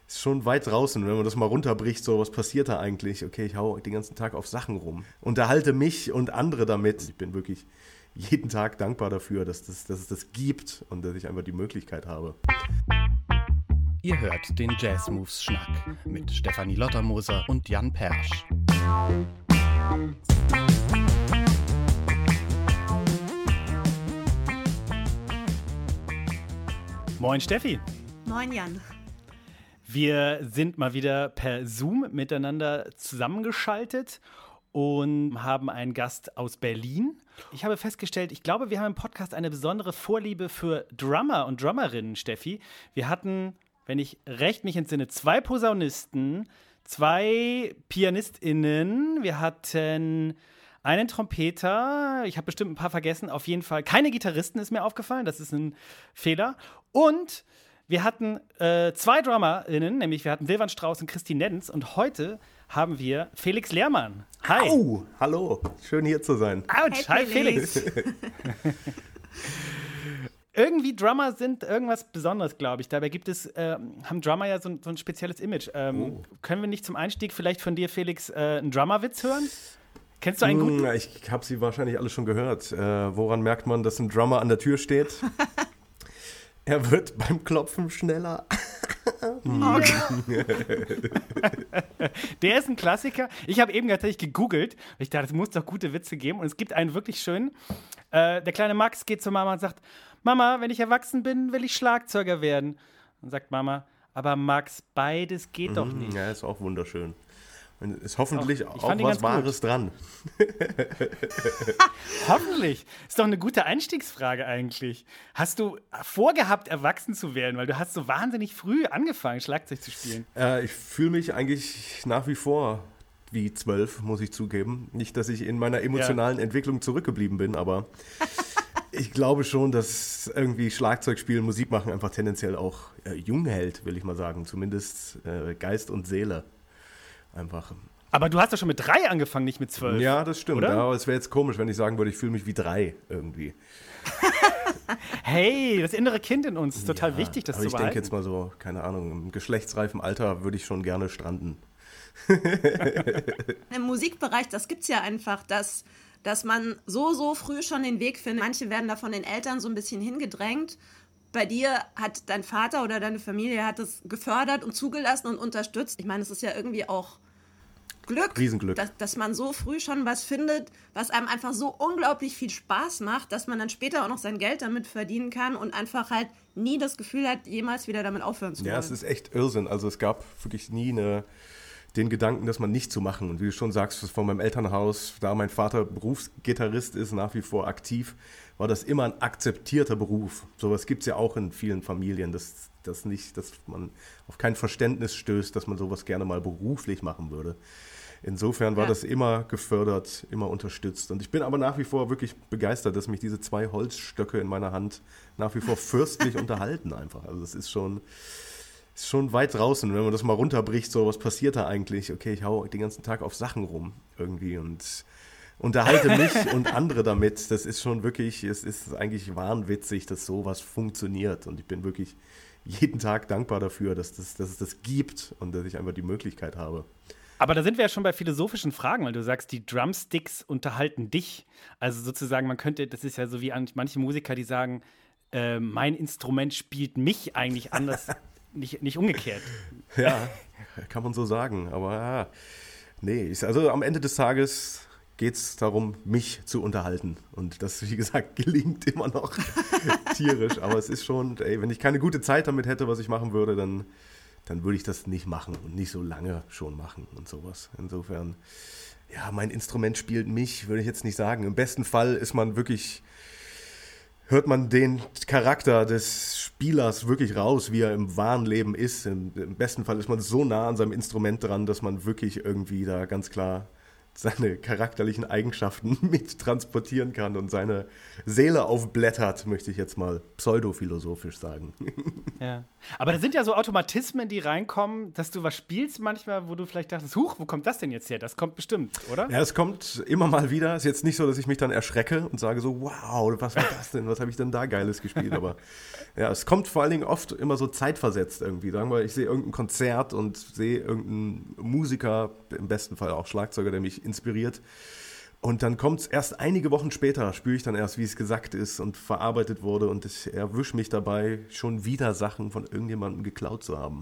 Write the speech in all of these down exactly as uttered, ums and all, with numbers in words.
ist schon weit draußen, wenn man das mal runterbricht, so was passiert da eigentlich? Okay, ich hau den ganzen Tag auf Sachen rum. Unterhalte mich und andere damit. Ich bin wirklich jeden Tag dankbar dafür, dass, das, dass es das gibt und dass ich einfach die Möglichkeit habe. Ihr hört den Jazz-Moves-Schnack mit Stefanie Lottermoser und Jan Persch. Moin Steffi. Moin Jan. Wir sind mal wieder per Zoom miteinander zusammengeschaltet und haben einen Gast aus Berlin. Ich habe festgestellt, ich glaube, wir haben im Podcast eine besondere Vorliebe für Drummer und Drummerinnen, Steffi. Wir hatten, wenn ich recht mich entsinne, zwei Posaunisten, zwei PianistInnen, wir hatten einen Trompeter, ich habe bestimmt ein paar vergessen, auf jeden Fall keine Gitarristen ist mir aufgefallen, das ist ein Fehler. Und wir hatten äh, zwei DrummerInnen, nämlich wir hatten Silvan Strauß und Christine Nenz und heute haben wir Felix Lehrmann. Hi. Au, hallo, schön hier zu sein. Autsch, hi, hi Felix. Felix. Irgendwie Drummer sind irgendwas Besonderes, glaube ich. Dabei gibt es, äh, haben Drummer ja so ein, so ein spezielles Image. Ähm, oh. Können wir nicht zum Einstieg vielleicht von dir, Felix, äh, einen Drummer-Witz hören? Kennst du einen guten? Ich habe sie wahrscheinlich alle schon gehört. Äh, woran merkt man, dass ein Drummer an der Tür steht? Er wird beim Klopfen schneller. Okay. Der ist ein Klassiker. Ich habe eben tatsächlich gegoogelt. Ich dachte, es muss doch gute Witze geben. Und es gibt einen wirklich schönen. Äh, der kleine Max geht zur Mama und sagt, Mama, wenn ich erwachsen bin, will ich Schlagzeuger werden. Und sagt Mama, aber Max, beides geht mhm, doch nicht. Ja, ist auch wunderschön. Und ist hoffentlich auch, auch was Wahres dran. Hoffentlich. Ist doch eine gute Einstiegsfrage eigentlich. Hast du vorgehabt, erwachsen zu werden? Weil du hast so wahnsinnig früh angefangen, Schlagzeug zu spielen. Äh, ich fühle mich eigentlich nach wie vor wie zwölf, muss ich zugeben. Nicht, dass ich in meiner emotionalen ja. Entwicklung zurückgeblieben bin, aber ich glaube schon, dass irgendwie Schlagzeugspielen, Musik machen einfach tendenziell auch äh, jung hält, will ich mal sagen. Zumindest äh, Geist und Seele. Einfach. Aber du hast doch schon mit drei angefangen, nicht mit zwölf. Ja, das stimmt. Oder? Ja, aber es wäre jetzt komisch, wenn ich sagen würde, ich fühle mich wie drei irgendwie. Hey, das innere Kind in uns ist total ja, wichtig, das aber zu behalten. Ich denke jetzt mal so, keine Ahnung, im geschlechtsreifen Alter würde ich schon gerne stranden. Im Musikbereich, das gibt's ja einfach, dass, dass man so, so früh schon den Weg findet. Manche werden da von den Eltern so ein bisschen hingedrängt. Bei dir hat dein Vater oder deine Familie hat es gefördert und zugelassen und unterstützt. Ich meine, es ist ja irgendwie auch Glück, Riesenglück. Dass, dass man so früh schon was findet, was einem einfach so unglaublich viel Spaß macht, dass man dann später auch noch sein Geld damit verdienen kann und einfach halt nie das Gefühl hat, jemals wieder damit aufhören zu wollen. Ja, es ist echt Irrsinn. Also es gab wirklich nie eine, den Gedanken, das mal nicht zu machen. Und wie du schon sagst, von meinem Elternhaus, da mein Vater Berufsgitarrist ist, nach wie vor aktiv, war das immer ein akzeptierter Beruf. Sowas gibt es ja auch in vielen Familien, dass, dass, nicht, dass man auf kein Verständnis stößt, dass man sowas gerne mal beruflich machen würde. Insofern war ja. das immer gefördert, immer unterstützt. Und ich bin aber nach wie vor wirklich begeistert, dass mich diese zwei Holzstöcke in meiner Hand nach wie vor fürstlich unterhalten einfach. Also es ist schon, ist schon weit draußen, wenn man das mal runterbricht, so was passiert da eigentlich? Okay, ich hau den ganzen Tag auf Sachen rum irgendwie und unterhalte mich und andere damit. Das ist schon wirklich, es ist eigentlich wahnwitzig, dass sowas funktioniert. Und ich bin wirklich jeden Tag dankbar dafür, dass, das, dass es das gibt und dass ich einfach die Möglichkeit habe. Aber da sind wir ja schon bei philosophischen Fragen, weil du sagst, die Drumsticks unterhalten dich. Also sozusagen, man könnte, das ist ja so wie manche Musiker, die sagen, äh, mein Instrument spielt mich eigentlich anders, nicht, nicht umgekehrt. Ja, kann man so sagen. Aber ja, nee, ich, also am Ende des Tages geht es darum, mich zu unterhalten. Und das, wie gesagt, gelingt immer noch tierisch. Aber es ist schon, ey, wenn ich keine gute Zeit damit hätte, was ich machen würde, dann, dann würde ich das nicht machen und nicht so lange schon machen und sowas. Insofern, ja, mein Instrument spielt mich, würde ich jetzt nicht sagen. Im besten Fall ist man wirklich, hört man den Charakter des Spielers wirklich raus, wie er im wahren Leben ist. Im, im besten Fall ist man so nah an seinem Instrument dran, dass man wirklich irgendwie da ganz klar seine charakterlichen Eigenschaften mit transportieren kann und seine Seele aufblättert, möchte ich jetzt mal pseudophilosophisch sagen. Ja. Aber da sind ja so Automatismen, die reinkommen, dass du was spielst manchmal, wo du vielleicht dachtest, huch, wo kommt das denn jetzt her? Das kommt bestimmt, oder? Ja, es kommt immer mal wieder. Es ist jetzt nicht so, dass ich mich dann erschrecke und sage so, wow, was war das denn? Was habe ich denn da Geiles gespielt? Aber ja, es kommt vor allen Dingen oft immer so zeitversetzt irgendwie. Sagen wir, ich sehe irgendein Konzert und sehe irgendeinen Musiker, im besten Fall auch Schlagzeuger, der mich inspiriert. Und dann kommt es erst einige Wochen später, spüre ich dann erst, wie es gesagt ist und verarbeitet wurde und ich erwische mich dabei, schon wieder Sachen von irgendjemandem geklaut zu haben.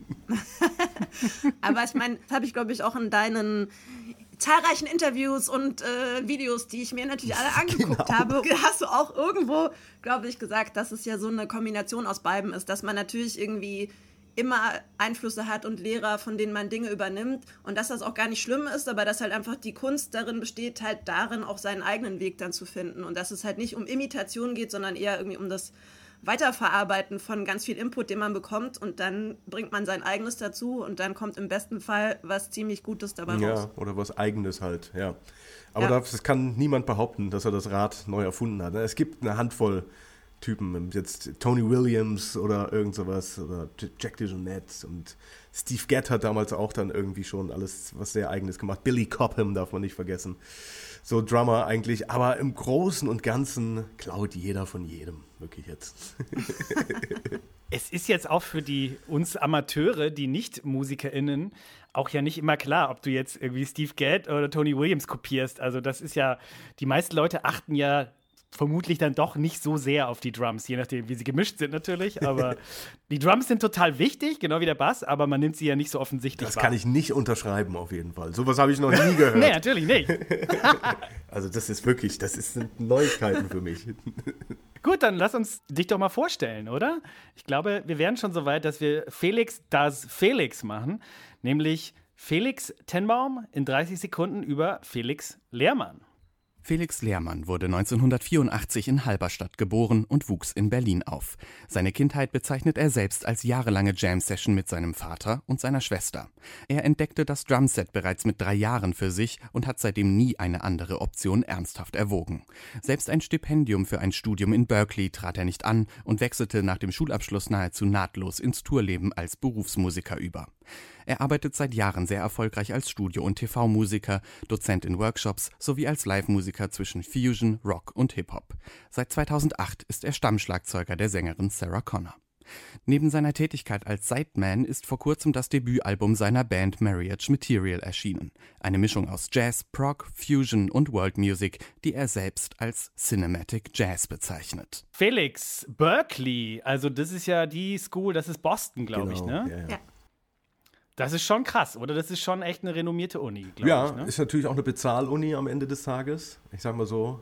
Aber ich meine, das habe ich, glaube ich, auch in deinen zahlreichen Interviews und äh, Videos, die ich mir natürlich alle angeguckt genau. habe, hast du auch irgendwo, glaube ich, gesagt, dass es ja so eine Kombination aus beidem ist, dass man natürlich irgendwie immer Einflüsse hat und Lehrer, von denen man Dinge übernimmt und dass das auch gar nicht schlimm ist, aber dass halt einfach die Kunst darin besteht, halt darin auch seinen eigenen Weg dann zu finden und dass es halt nicht um Imitation geht, sondern eher irgendwie um das Weiterverarbeiten von ganz viel Input, den man bekommt und dann bringt man sein Eigenes dazu und dann kommt im besten Fall was ziemlich Gutes dabei ja, raus. Ja, oder was Eigenes halt, ja. Aber ja. das kann niemand behaupten, dass er das Rad neu erfunden hat. Es gibt eine Handvoll Typen, jetzt Tony Williams oder irgend sowas oder Jack DeJohnette und Steve Gadd hat damals auch dann irgendwie schon alles was sehr Eigenes gemacht. Billy Cobham darf man nicht vergessen. So Drummer eigentlich, aber im Großen und Ganzen klaut jeder von jedem, wirklich jetzt. Es ist jetzt auch für die uns Amateure, die Nicht-MusikerInnen, auch ja nicht immer klar, ob du jetzt irgendwie Steve Gadd oder Tony Williams kopierst. Also das ist ja, die meisten Leute achten ja vermutlich dann doch nicht so sehr auf die Drums, je nachdem, wie sie gemischt sind natürlich, aber die Drums sind total wichtig, genau wie der Bass, aber man nimmt sie ja nicht so offensichtlich Das wahr. kann ich nicht unterschreiben auf jeden Fall. Sowas habe ich noch nie gehört. Nee, natürlich nicht. Also das ist wirklich, das sind Neuigkeiten für mich. Gut, dann lass uns dich doch mal vorstellen, oder? Ich glaube, wir wären schon so weit, dass wir Felix das Felix machen, nämlich Felix Tenbaum in dreißig Sekunden über Felix Lehrmann. Felix Lehrmann wurde neunzehnhundertvierundachtzig in Halberstadt geboren und wuchs in Berlin auf. Seine Kindheit bezeichnet er selbst als jahrelange Jam-Session mit seinem Vater und seiner Schwester. Er entdeckte das Drumset bereits mit drei Jahren für sich und hat seitdem nie eine andere Option ernsthaft erwogen. Selbst ein Stipendium für ein Studium in Berkeley trat er nicht an und wechselte nach dem Schulabschluss nahezu nahtlos ins Tourleben als Berufsmusiker über. Er arbeitet seit Jahren sehr erfolgreich als Studio- und T V-Musiker, Dozent in Workshops sowie als Live-Musiker zwischen Fusion, Rock und Hip-Hop. Seit zweitausendacht ist er Stammschlagzeuger der Sängerin Sarah Connor. Neben seiner Tätigkeit als Sideman ist vor kurzem das Debütalbum seiner Band Marriage Material erschienen. Eine Mischung aus Jazz, Prog, Fusion und World Music, die er selbst als Cinematic Jazz bezeichnet. Felix, Berkeley, also das ist ja die School, das ist Boston, glaube genau, ich, ne? Ja, ja. Ja. Das ist schon krass, oder? Das ist schon echt eine renommierte Uni, glaube ja, ich. Ne? Ist natürlich auch eine Bezahluni am Ende des Tages. Ich sag mal so,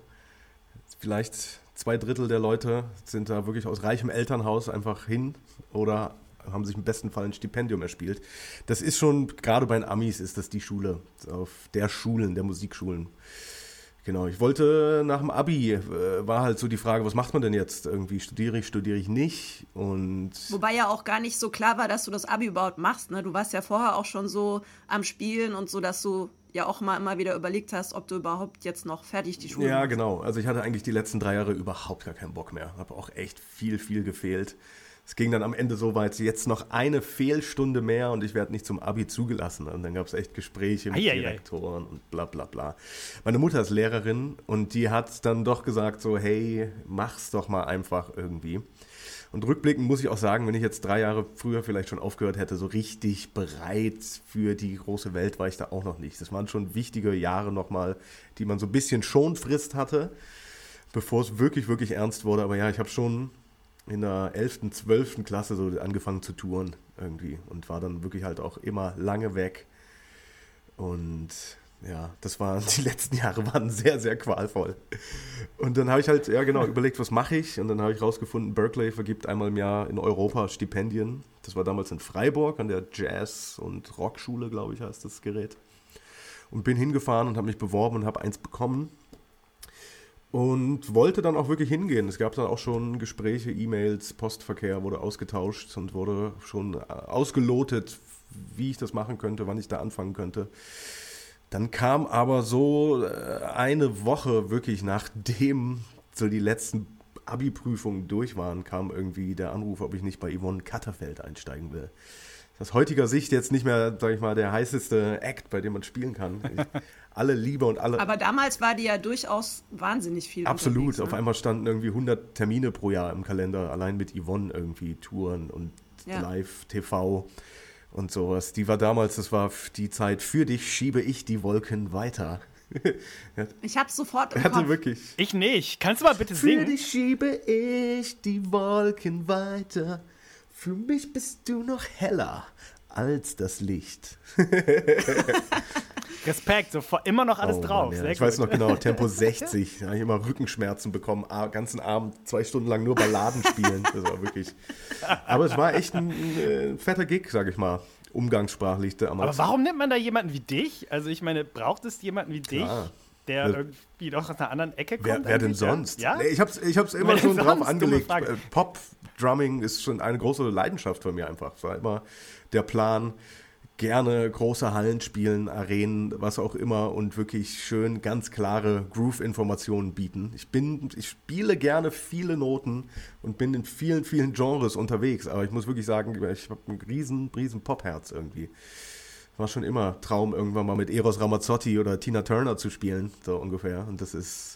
vielleicht zwei Drittel der Leute sind da wirklich aus reichem Elternhaus einfach hin oder haben sich im besten Fall ein Stipendium erspielt. Das ist schon, gerade bei den Amis ist das die Schule, auf der Schulen, der Musikschulen. Genau, ich wollte nach dem Abi, äh, war halt so die Frage, was macht man denn jetzt? Irgendwie studiere ich, studiere ich nicht? Und Wobei ja auch gar nicht so klar war, dass du das Abi überhaupt machst. Ne? Du warst ja vorher auch schon so am Spielen und so, dass du ja auch mal immer wieder überlegt hast, ob du überhaupt jetzt noch fertig die Schule ja, machst. genau. Also ich hatte eigentlich die letzten drei Jahre überhaupt gar keinen Bock mehr. Habe auch echt viel, viel gefehlt. Es ging dann am Ende so weit, jetzt noch eine Fehlstunde mehr und ich werde nicht zum Abi zugelassen. Und dann gab es echt Gespräche mit Eieiei. Direktoren und bla bla bla. Meine Mutter ist Lehrerin und die hat dann doch gesagt so, hey, mach's doch mal einfach irgendwie. Und rückblickend muss ich auch sagen, wenn ich jetzt drei Jahre früher vielleicht schon aufgehört hätte, so richtig bereit für die große Welt war ich da auch noch nicht. Das waren schon wichtige Jahre nochmal, die man so ein bisschen Schonfrist hatte, bevor es wirklich, wirklich ernst wurde. Aber ja, ich habe schon in der elften, zwölften Klasse so angefangen zu touren irgendwie und war dann wirklich halt auch immer lange weg. Und ja, das war, die letzten Jahre waren sehr, sehr qualvoll. Und dann habe ich halt, ja genau, überlegt, was mache ich? Und dann habe ich rausgefunden, Berkeley vergibt einmal im Jahr in Europa Stipendien. Das war damals in Freiburg an der Jazz- und Rockschule, glaube ich, heißt das Gerät. Und bin hingefahren und habe mich beworben und habe eins bekommen. Und wollte dann auch wirklich hingehen. Es gab dann auch schon Gespräche, E-Mails, Postverkehr wurde ausgetauscht und wurde schon ausgelotet, wie ich das machen könnte, wann ich da anfangen könnte. Dann kam aber so eine Woche wirklich nachdem so die letzten Abi-Prüfungen durch waren, kam irgendwie der Anruf, ob ich nicht bei Yvonne Katterfeld einsteigen will. Das ist aus heutiger Sicht jetzt nicht mehr, sag ich mal, der heißeste Act, bei dem man spielen kann. Ich, alle Liebe und alle... Aber damals war die ja durchaus wahnsinnig viel Absolut, unterwegs, ne? Auf einmal standen irgendwie hundert Termine pro Jahr im Kalender, allein mit Yvonne irgendwie, Touren und Ja. Live-T V und sowas. Die war damals, das war die Zeit, für dich schiebe ich die Wolken weiter. Ich hab's sofort im Er hatte Kopf. wirklich... Ich nicht. Kannst du mal bitte Für singen? dich schiebe ich die Wolken weiter. Für mich bist du noch heller als das Licht. Respekt, so vor, immer noch alles Oh drauf. Mann, ja. Sehr Ich gut. weiß noch genau, Tempo sechzig. Da habe ich immer Rückenschmerzen bekommen. Ah, ganzen Abend, zwei Stunden lang nur Balladen spielen. Das war wirklich... Aber es war echt ein, ein äh, fetter Gig, sag ich mal. Umgangssprachlich damals. Aber warum nimmt man da jemanden wie dich? Also ich meine, braucht es jemanden wie dich, Klar. der Ja. irgendwie doch aus einer anderen Ecke kommt? Wer, wer denn eigentlich? Ja? sonst? Ja? Nee, ich hab's, ich hab's immer Wer schon denn drauf sonst? angelegt. Dumme Frage. Äh, Pop-Drumming ist schon eine große Leidenschaft von mir einfach. Es war immer der Plan, gerne große Hallen spielen, Arenen, was auch immer und wirklich schön ganz klare Groove-Informationen bieten. Ich bin, ich spiele gerne viele Noten und bin in vielen, vielen Genres unterwegs, aber ich muss wirklich sagen, ich habe ein riesen, riesen Pop-Herz irgendwie. War schon immer Traum, irgendwann mal mit Eros Ramazzotti oder Tina Turner zu spielen, so ungefähr. Und das ist,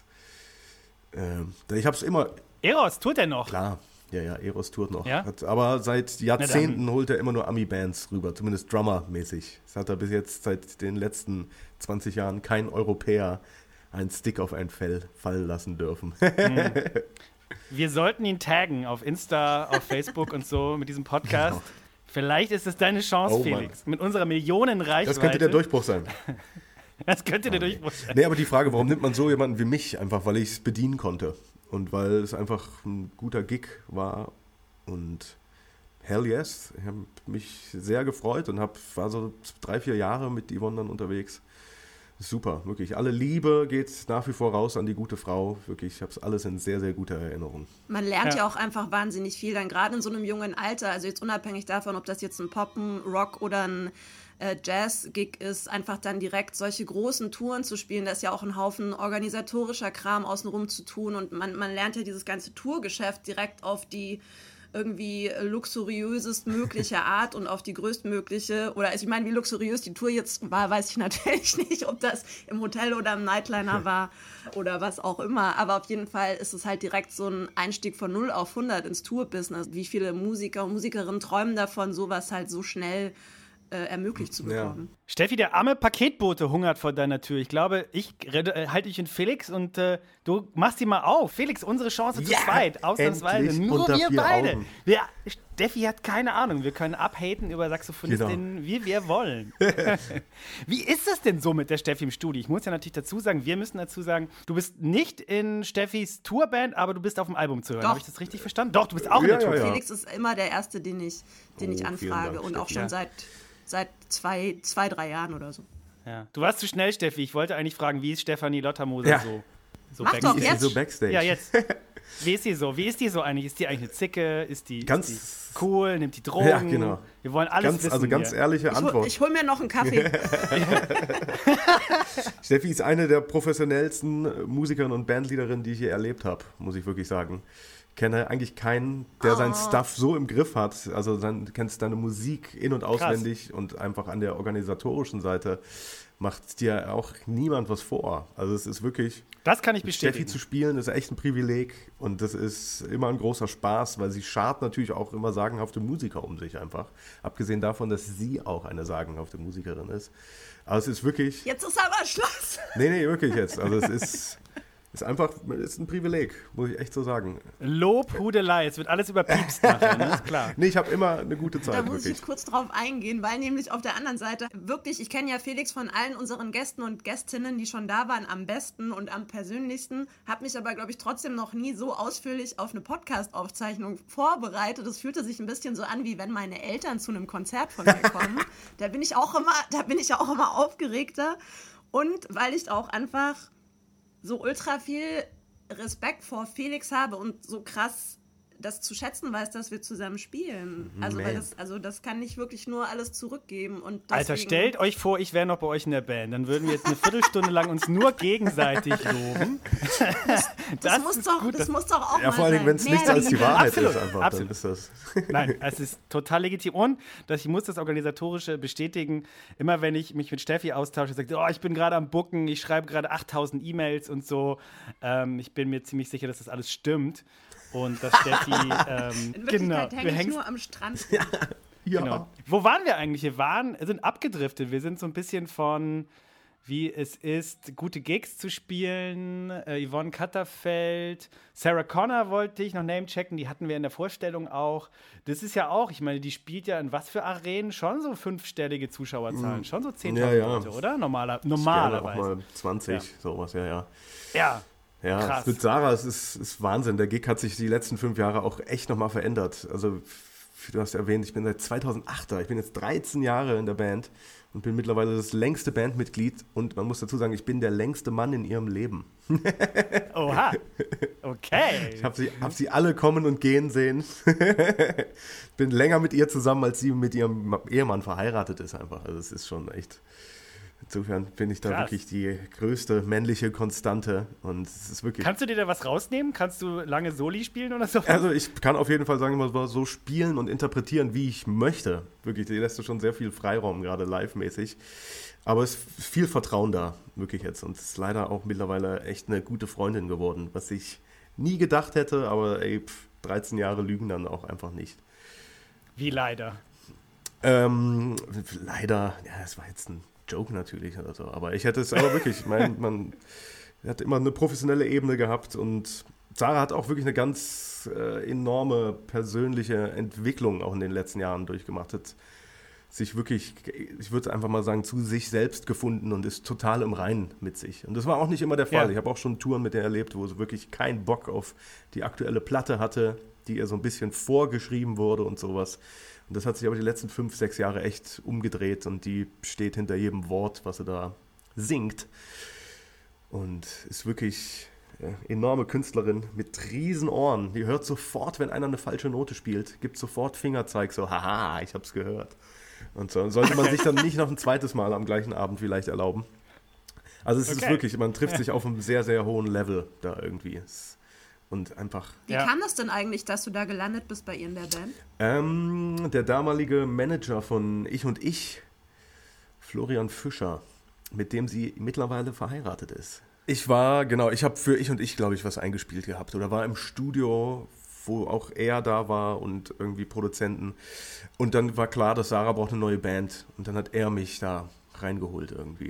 äh, ich habe es immer, Eros, tut er noch? klar, ja, ja, Eros tourt noch. Ja? Hat, aber seit Jahrzehnten holt er immer nur Ami-Bands rüber, zumindest Drummer-mäßig. Das hat er bis jetzt seit den letzten zwanzig Jahren kein Europäer einen Stick auf ein Fell fallen lassen dürfen. Wir sollten ihn taggen auf Insta, auf Facebook und so mit diesem Podcast. Genau. Vielleicht ist es deine Chance, Oh, Felix. Mit unserer Millionenreichweite. Das könnte der Durchbruch sein. Das könnte der Durchbruch sein. Nee, aber die Frage, warum nimmt man so jemanden wie mich? Einfach, weil ich es bedienen konnte. Und weil es einfach ein guter Gig war. Und hell yes, ich habe mich sehr gefreut und hab, war so drei, vier Jahre mit Yvonne dann unterwegs. Super, wirklich. Alle Liebe geht nach wie vor raus an die gute Frau. Wirklich, ich habe es alles in sehr, sehr guter Erinnerung. Man lernt Ja. ja. auch einfach wahnsinnig viel, dann gerade in so einem jungen Alter, also jetzt unabhängig davon, ob das jetzt ein Pop, ein Rock oder ein äh, Jazz-Gig ist, einfach dann direkt solche großen Touren zu spielen, da ist ja auch ein Haufen organisatorischer Kram außenrum zu tun und man, man lernt ja dieses ganze Tourgeschäft direkt auf die irgendwie luxuriösest mögliche Art und auf die größtmögliche, oder also ich meine, wie luxuriös die Tour jetzt war, weiß ich natürlich nicht, ob das im Hotel oder im Nightliner war oder was auch immer, aber auf jeden Fall ist es halt direkt so ein Einstieg von null auf hundert ins Tour-Business. Wie viele Musiker und Musikerinnen träumen davon, sowas halt so schnell äh, ermöglicht zu bekommen. Ja. Steffi, der arme Paketbote hungert vor deiner Tür. Ich glaube, ich äh, halte dich in Felix und äh, du machst ihn mal auf. Felix, unsere Chance zu Ja, zweit, ausnahmsweise. endlich Nur unter wir vier beide. Augen. Wir, Steffi hat keine Ahnung. Wir können abhaten über Saxophonistinnen, Genau. wie wir wollen. Wie ist das denn so mit der Steffi im Studio? Ich muss ja natürlich dazu sagen, wir müssen dazu sagen, du bist nicht in Steffis Tourband, aber du bist auf dem Album zu hören. Doch. Habe ich das richtig verstanden? Doch, du bist auch in Ja, der ja, Tour. ja. Felix ist immer der Erste, den ich, den Oh, ich vielen anfrage Dank, und auch Steffi. schon Ja. seit, seit zwei, zwei, drei Jahren oder so. Ja. Du warst zu schnell, Steffi. Ich wollte eigentlich fragen, wie ist Stefanie Lottermoser Ja. so, so Mach doch Ist jetzt. sie so Backstage? Ja, jetzt. Wie ist die so? Wie ist die so eigentlich? Ist die eigentlich eine Zicke? Ist die, Ganz- ist die cool? Nimmt die Drogen? Ja, genau. Wir wollen alles Ganz, wissen also ganz hier. ehrliche Ich hol, Antwort. ich hol mir noch einen Kaffee. Steffi ist eine der professionellsten Musikerinnen und Bandleaderinnen, die ich je erlebt habe, muss ich wirklich sagen. Ich kenne eigentlich keinen, der Oh. seinen Stuff so im Griff hat. Also sein, du kennst deine Musik in- und auswendig und einfach an der organisatorischen Seite macht dir auch niemand was vor. Also es ist wirklich, Das kann ich mit Steffi bestätigen. zu spielen, ist echt ein Privileg und das ist immer ein großer Spaß, weil sie schart natürlich auch immer sagenhafte Musiker um sich einfach. Abgesehen davon, dass sie auch eine sagenhafte Musikerin ist. Aber es ist wirklich... Jetzt ist aber Schluss. Nee, nee, wirklich jetzt. Also es ist, ist einfach, ist ein Privileg, muss ich echt so sagen. Lob, Hudelei. Es wird alles überpiepst nachher, ne? Ist klar. Nee, ich habe immer eine gute Da Zeit, muss ich wirklich. jetzt kurz drauf eingehen, weil nämlich auf der anderen Seite wirklich, ich kenne ja Felix von allen unseren Gästen und Gästinnen, die schon da waren, am besten und am persönlichsten, habe mich aber, glaube ich, trotzdem noch nie so ausführlich auf eine Podcast-Aufzeichnung vorbereitet. Das fühlte sich ein bisschen so an, wie wenn meine Eltern zu einem Konzert von mir kommen. Da bin ich auch immer, da bin ich auch immer aufgeregter und weil ich auch einfach so ultra viel Respekt vor Felix habe und so krass das zu schätzen weiß, dass wir zusammen spielen. Also, weil das, also das kann nicht wirklich nur alles zurückgeben. Und deswegen, Alter, stellt euch vor, ich wäre noch bei euch in der Band. Dann würden wir jetzt eine Viertelstunde lang uns nur gegenseitig loben. Das, das, das, muss, doch, gut, das, das muss doch auch ja, mal vor allem, sein. wenn es nichts als die Wahrheit Absolut, ist, einfach, absolut. dann ist das. Nein, es ist total legitim. Und dass ich muss das Organisatorische bestätigen. Immer wenn ich mich mit Steffi austausche, sagt sie, oh, ich bin gerade am Booken, ich schreibe gerade achttausend E-Mails und so. Ähm, ich bin mir ziemlich sicher, dass das alles stimmt. Und dass Steffi, ähm, In genau, Wirklichkeit hänge ich hängst- nur am Strand. Ja. Genau. Wo waren wir eigentlich? Wir waren, sind abgedriftet. Wir sind so ein bisschen von, wie es ist, gute Gigs zu spielen. Äh, Yvonne Katterfeld, Sarah Connor wollte ich noch namechecken. Die hatten wir in der Vorstellung auch. Das ist ja auch, ich meine, die spielt ja in was für Arenen? Schon so fünfstellige Zuschauerzahlen. Schon so zehntausend Ja, ja. Leute, oder? Normaler, Gerne normalerweise. auch mal zwanzig, Ja. sowas, ja, ja. Ja. Ja, Krass. mit Sarah, es ist, ist Wahnsinn. Der Gig hat sich die letzten fünf Jahre auch echt nochmal verändert. Also, du hast erwähnt, ich bin seit zweitausendacht da. Ich bin jetzt dreizehn Jahre in der Band und bin mittlerweile das längste Bandmitglied. Und man muss dazu sagen, ich bin der längste Mann in ihrem Leben. Oha. Okay. Ich habe sie, hab sie alle kommen und gehen sehen. Bin länger mit ihr zusammen, als sie mit ihrem Ehemann verheiratet ist einfach. Also, es ist schon echt... Insofern bin ich da Krass. wirklich die größte männliche Konstante. Und es ist wirklich... Kannst du dir da was rausnehmen? Kannst du lange Soli spielen oder so? Also ich kann auf jeden Fall sagen, mal so spielen und interpretieren, wie ich möchte. Wirklich, die lässt du schon sehr viel Freiraum, gerade live-mäßig. Aber es ist viel Vertrauen da, wirklich jetzt. Und es ist leider auch mittlerweile echt eine gute Freundin geworden, was ich nie gedacht hätte. Aber ey, pf, dreizehn Jahre lügen dann auch einfach nicht. Wie leider. Ähm, leider, ja, das war jetzt ein Joke natürlich oder so. Aber ich hätte es aber wirklich, ich meine, man hat immer eine professionelle Ebene gehabt und Sarah hat auch wirklich eine ganz äh, enorme persönliche Entwicklung auch in den letzten Jahren durchgemacht. Hat sich wirklich, ich würde einfach mal sagen, zu sich selbst gefunden und ist total im Reinen mit sich. Und das war auch nicht immer der Fall. Ja. Ich habe auch schon Touren mit der erlebt, wo sie wirklich keinen Bock auf die aktuelle Platte hatte, die ihr so ein bisschen vorgeschrieben wurde und sowas. Und das hat sich aber die letzten fünf, sechs Jahre echt umgedreht und die steht hinter jedem Wort, was sie da singt. Und ist wirklich ja, enorme Künstlerin mit riesen Ohren. Die hört sofort, wenn einer eine falsche Note spielt, gibt sofort Fingerzeig, so, haha, ich hab's gehört. Und so sollte man sich dann nicht noch ein zweites Mal am gleichen Abend vielleicht erlauben. Also es Okay. ist wirklich, man trifft sich auf einem sehr, sehr hohen Level da irgendwie. Es, und einfach... Wie Ja. kam das denn eigentlich, dass du da gelandet bist bei ihr in der Band? Ähm, der damalige Manager von Ich und Ich, Florian Fischer, mit dem sie mittlerweile verheiratet ist. Ich war, genau, ich habe für Ich und Ich, glaube ich, was eingespielt gehabt oder war im Studio, wo auch er da war und irgendwie Produzenten. Und dann war klar, dass Sarah braucht eine neue Band. Und dann hat er mich da reingeholt irgendwie.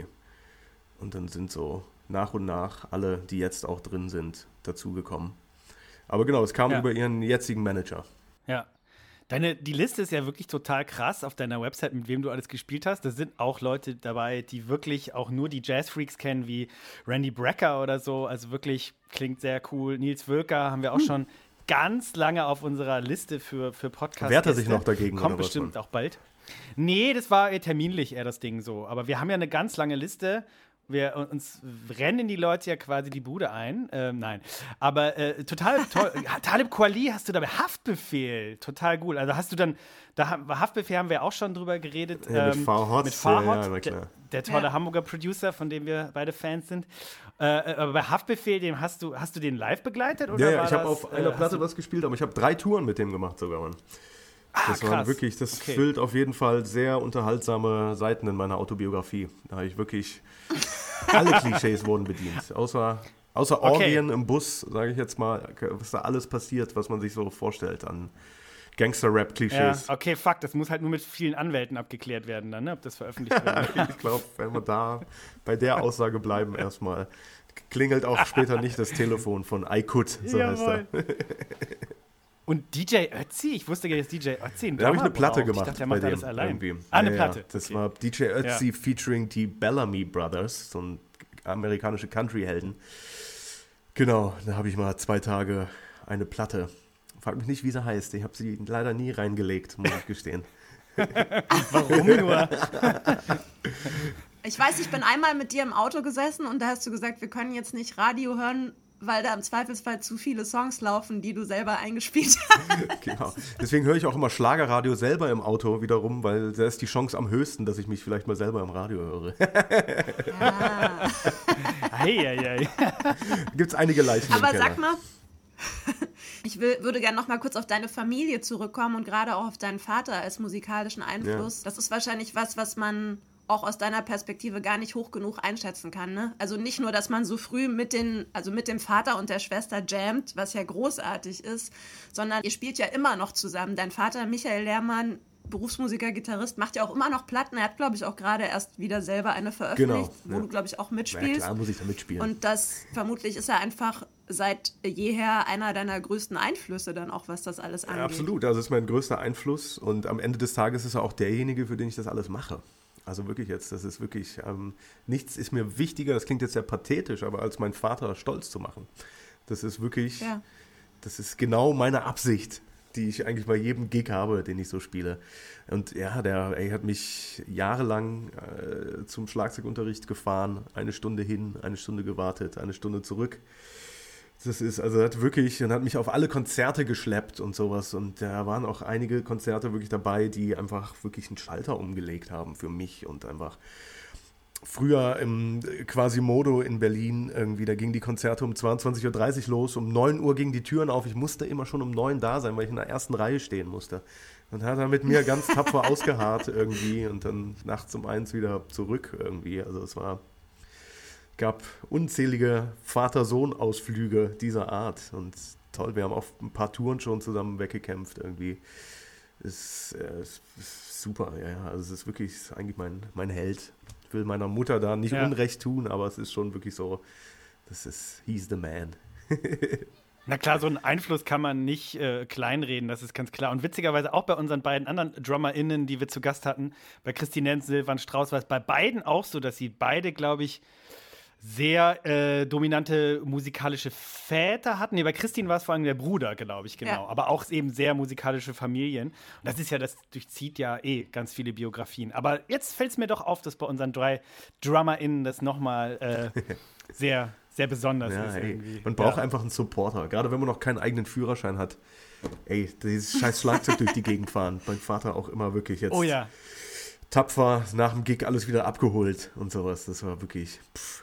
Und dann sind so nach und nach alle, die jetzt auch drin sind, dazugekommen. Aber genau, es kam Ja. über ihren jetzigen Manager. Ja. Deine, die Liste ist ja wirklich total krass auf deiner Website, mit wem du alles gespielt hast. Da sind auch Leute dabei, die wirklich auch nur die Jazzfreaks kennen, wie Randy Brecker oder so. Also wirklich klingt sehr cool. Nils Wölker haben wir auch schon ganz lange auf unserer Liste für, für Podcasts. Wehrt er sich noch dagegen, Kommt oder was, bestimmt Mann? auch bald. Nee, das war eher terminlich eher das Ding so. Aber wir haben ja eine ganz lange Liste. Wir uns rennen die Leute ja quasi die Bude ein. Ähm, nein. Aber äh, total toll. Talib Kweli hast du dabei. Haftbefehl. Total gut. Also hast du dann, da haben, Haftbefehl haben wir auch schon drüber geredet. Ja, mit ähm, Farhad. Mit Farhad, Ja, ja, na der, klar. der tolle Ja. Hamburger Producer, von dem wir beide Fans sind. Äh, aber bei Haftbefehl, dem hast du, hast du den live begleitet? Oder Ja, ja, war ich habe das, auf äh, einer hast Platte du- was gespielt, aber ich habe drei Touren mit dem gemacht sogar, Mann. Ah, Das war krass. wirklich, das Okay. füllt auf jeden Fall sehr unterhaltsame Seiten in meiner Autobiografie. Da habe ich wirklich alle Klischees wurden bedient. Außer, außer Okay. Orgien im Bus, sage ich jetzt mal, was da alles passiert, was man sich so vorstellt an Ja, Gangster-Rap-Klischees. okay, fuck, das muss halt nur mit vielen Anwälten abgeklärt werden dann, ne? Ob das veröffentlicht wird. Ich glaube, wenn wir da bei der Aussage bleiben erstmal, klingelt auch später nicht das Telefon von I Could, so heißt er. Jawohl. Und D J Ötzi? Ich wusste gar nicht, dass D J Ötzi einen Da habe ich eine Drummer Platte braucht. gemacht Ich dachte, der bei macht dem alles allein. irgendwie. Ah, eine Ja, Platte. Ja. Das Okay. war D J Ötzi featuring die Bellamy Brothers, so ein amerikanische Country-Helden. Genau, da habe ich mal zwei Tage eine Platte. Frag mich nicht, wie sie heißt. Ich habe sie leider nie reingelegt, muss ich gestehen. Warum nur? Ich weiß, ich bin einmal mit dir im Auto gesessen und da hast du gesagt, wir können jetzt nicht Radio hören, weil da im Zweifelsfall zu viele Songs laufen, die du selber eingespielt hast. Genau. Deswegen höre ich auch immer Schlagerradio selber im Auto wiederum, weil da ist die Chance am höchsten, dass ich mich vielleicht mal selber im Radio höre. Ja. Ei, ei, ei. Gibt es einige Leichen im Aber Keller. sag mal, ich will, würde gerne noch mal kurz auf deine Familie zurückkommen und gerade auch auf deinen Vater als musikalischen Einfluss. Ja. Das ist wahrscheinlich was, was man auch aus deiner Perspektive gar nicht hoch genug einschätzen kann, ne? Also nicht nur, dass man so früh mit den, also mit dem Vater und der Schwester jammt, was ja großartig ist, sondern ihr spielt ja immer noch zusammen. Dein Vater, Michael Lehrmann, Berufsmusiker, Gitarrist, macht ja auch immer noch Platten. Er hat, glaube ich, auch gerade erst wieder selber eine veröffentlicht, genau, wo ja. du, glaube ich, auch mitspielst. Ja, klar muss ich da mitspielen. Und das, vermutlich ist er einfach seit jeher einer deiner größten Einflüsse dann auch, was das alles angeht. Ja, absolut, also das ist mein größter Einfluss und am Ende des Tages ist er auch derjenige, für den ich das alles mache. Also wirklich jetzt, das ist wirklich, ähm, nichts ist mir wichtiger, das klingt jetzt sehr pathetisch, aber als meinen Vater stolz zu machen. Das ist wirklich, ja. das ist genau meine Absicht, die ich eigentlich bei jedem Gig habe, den ich so spiele. Und ja, der ey, hat mich jahrelang äh, zum Schlagzeugunterricht gefahren, eine Stunde hin, eine Stunde gewartet, eine Stunde zurück. Das ist, also er hat wirklich, und hat mich auf alle Konzerte geschleppt und sowas. Und da waren auch einige Konzerte wirklich dabei, die einfach wirklich einen Schalter umgelegt haben für mich und einfach früher im Quasimodo in Berlin irgendwie, da gingen die Konzerte um zweiundzwanzig Uhr dreißig los, um neun Uhr gingen die Türen auf. Ich musste immer schon um neun da sein, weil ich in der ersten Reihe stehen musste. Und hat er mit mir ganz tapfer ausgeharrt irgendwie und dann nachts um eins wieder zurück irgendwie. Also es war... gab unzählige Vater-Sohn-Ausflüge dieser Art und toll, wir haben auch ein paar Touren schon zusammen weggekämpft irgendwie. Ist, äh, ist, ist super, ja, ja, also es ist wirklich ist eigentlich mein, mein Held. Ich will meiner Mutter da nicht ja. Unrecht tun, aber es ist schon wirklich so, das ist, he's the man. Na klar, so einen Einfluss kann man nicht äh, kleinreden, das ist ganz klar. Und witzigerweise auch bei unseren beiden anderen DrummerInnen, die wir zu Gast hatten, bei Christine Nenz, Silvan Strauß, war es bei beiden auch so, dass sie beide, glaube ich, sehr äh, dominante musikalische Väter hatten. Nee, bei Christine war es vor allem der Bruder, glaube ich, genau. Ja. Aber auch eben sehr musikalische Familien. Und das ist ja, das durchzieht ja eh ganz viele Biografien. Aber jetzt fällt es mir doch auf, dass bei unseren drei DrummerInnen das nochmal äh, sehr, sehr besonders Ja, ist. ey, Irgendwie. man braucht ja. einfach einen Supporter, gerade wenn man noch keinen eigenen Führerschein hat. Ey, dieses scheiß Schlagzeug durch die Gegend fahren. Mein Vater auch immer wirklich jetzt. Oh ja. Tapfer nach dem Gig alles wieder abgeholt und sowas. Das war wirklich pff.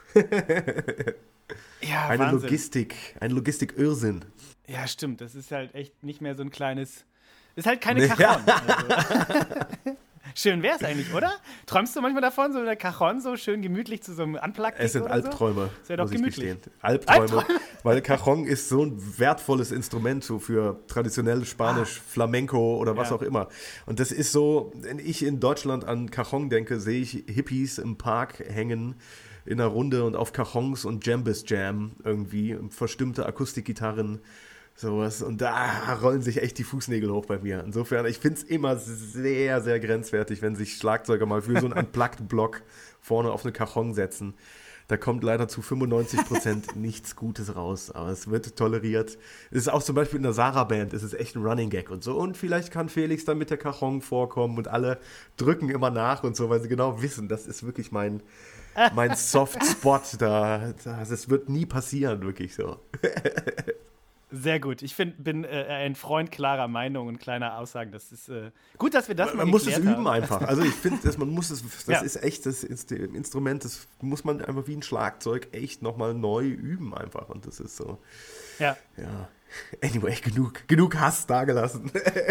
Ja, eine Wahnsinn. Logistik, ein Logistik-Irrsinn. Ja, stimmt. Das ist halt echt nicht mehr so ein kleines. Ist halt keine Nee. Cajon. Also. Schön wär's eigentlich, oder? Träumst du manchmal davon, so in der Cajon so schön gemütlich zu so einem Unplugged? Es sind oder Albträume, so? Das wäre doch muss ich gemütlich. gestehen. Albträume, Albträume. weil Cajon ist so ein wertvolles Instrument so für traditionelles Spanisch, ah. Flamenco oder was Ja. auch immer. Und das ist so, wenn ich in Deutschland an Cajon denke, sehe ich Hippies im Park hängen in einer Runde und auf Cajons und Jambis Jam irgendwie, verstimmte Akustikgitarren, sowas. Und da rollen sich echt die Fußnägel hoch bei mir. Insofern, ich finde es immer sehr, sehr grenzwertig, wenn sich Schlagzeuger mal für so einen Unplugged-Block vorne auf eine Cajon setzen. Da kommt leider zu fünfundneunzig Prozent nichts Gutes raus, aber es wird toleriert. Es ist auch zum Beispiel in der Sarah-Band, es ist echt ein Running Gag und so. Und vielleicht kann Felix dann mit der Cajon vorkommen und alle drücken immer nach und so, weil sie genau wissen, das ist wirklich mein, mein Soft-Spot. Da, das, das wird nie passieren, wirklich so. Sehr gut. Ich find, bin äh, ein Freund klarer Meinung und kleiner Aussagen. Das ist äh, gut, dass wir das Man, mal man muss es geklärt üben haben. einfach. Also ich finde, man muss es, das Ja. ist echt das Instrument, das muss man einfach wie ein Schlagzeug echt nochmal neu üben einfach. Und das ist so, Ja. ja. Anyway, genug, genug Hass dagelassen.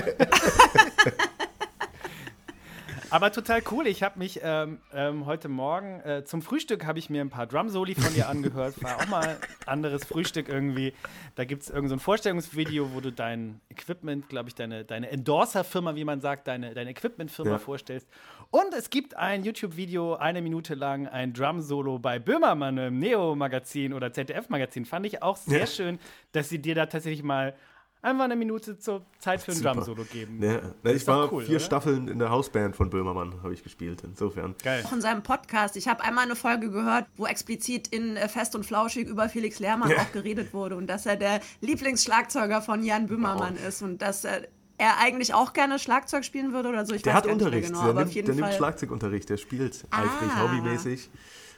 Aber total cool. Ich habe mich ähm, ähm, heute Morgen äh, zum Frühstück habe ich mir ein paar Drum-Soli von dir angehört. War auch mal ein anderes Frühstück irgendwie. Da gibt es irgend so ein Vorstellungsvideo, wo du dein Equipment, glaube ich, deine, deine Endorser-Firma, wie man sagt, deine, deine Equipment-Firma Ja. vorstellst. Und es gibt ein YouTube-Video, eine Minute lang, ein Drum-Solo bei Böhmermann im Neo-Magazin oder Z D F-Magazin. Fand ich auch sehr Ja. schön, dass sie dir da tatsächlich mal einfach eine Minute zur Zeit für ein Super. Drum-Solo geben. Ja. Na, Ist ich doch war cool, vier oder? Staffeln in der Hausband von Böhmermann, habe ich gespielt. Insofern. Geil. Auch in seinem Podcast. Ich habe einmal eine Folge gehört, wo explizit in äh, Fest und Flauschig über Felix Lehrmann Ja. auch geredet wurde und dass er der Lieblingsschlagzeuger von Jan Böhmermann ist und dass er, er eigentlich auch gerne Schlagzeug spielen würde oder so. Ich Der weiß hat gar nicht mehr Unterricht, genau, der, aber auf nimmt, jeden der Fall. nimmt Schlagzeugunterricht, der spielt Ah. eifrig, hobbymäßig.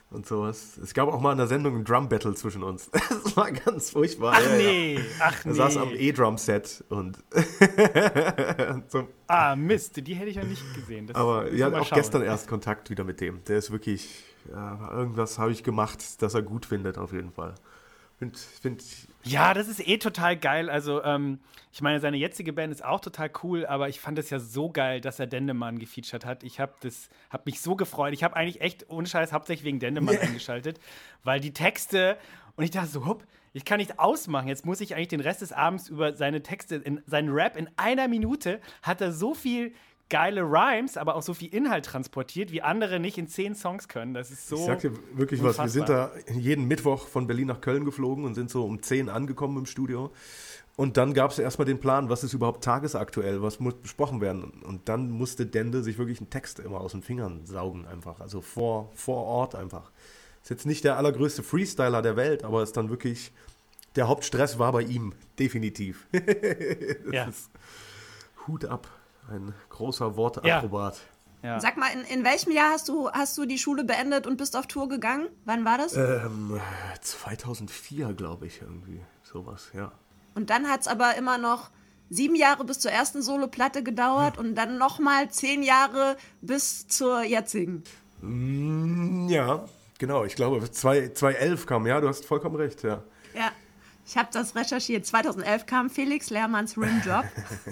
und sowas. Es gab auch mal in der Sendung ein Drum-Battle zwischen uns. Das war ganz furchtbar. Ach ja, nee, ja. ach nee. Er saß am E-Drum-Set und so. Ah, Mist, die hätte ich ja nicht gesehen. Das Aber müssen ja, wir mal auch schauen. gestern erst Kontakt wieder mit dem. Der ist wirklich, ja, irgendwas habe ich gemacht, das er gut findet auf jeden Fall. Find, find, Ja, das ist eh total geil. Also, ähm, ich meine, seine jetzige Band ist auch total cool, aber ich fand es ja so geil, dass er Dendemann gefeatured hat. Ich habe hab mich so gefreut. Ich habe eigentlich echt, ohne Scheiß, hauptsächlich wegen Dendemann Yeah. eingeschaltet, weil die Texte, und ich dachte so, hupp, ich kann nicht ausmachen. Jetzt muss ich eigentlich den Rest des Abends über seine Texte, in, seinen Rap in einer Minute, hat er so viel geile Rhymes, aber auch so viel Inhalt transportiert, wie andere nicht in zehn Songs können. Das ist so ich sag dir wirklich was, wir sind unfassbar. da jeden Mittwoch von Berlin nach Köln geflogen und sind so um zehn angekommen im Studio. Und dann gab es erstmal den Plan, was ist überhaupt tagesaktuell, was muss besprochen werden. Und dann musste Dende sich wirklich einen Text immer aus den Fingern saugen einfach, also vor, vor Ort einfach. Ist jetzt nicht der allergrößte Freestyler der Welt, aber ist dann wirklich, der Hauptstress war bei ihm, definitiv. Das Ja. ist Hut ab, ein großer Wortakrobat. Ja. Sag mal, in, in welchem Jahr hast du, hast du die Schule beendet und bist auf Tour gegangen? Wann war das? Ähm, zweitausendvier, glaube ich, irgendwie, sowas, ja. Und dann hat es aber immer noch sieben Jahre bis zur ersten Soloplatte gedauert und dann nochmal zehn Jahre bis zur jetzigen. Mm, ja, genau, ich glaube, zweitausendelf kam, ja, du hast vollkommen recht, ja. Ja, ich habe das recherchiert. zweitausendelf kam Felix Lehrmanns Rimjob.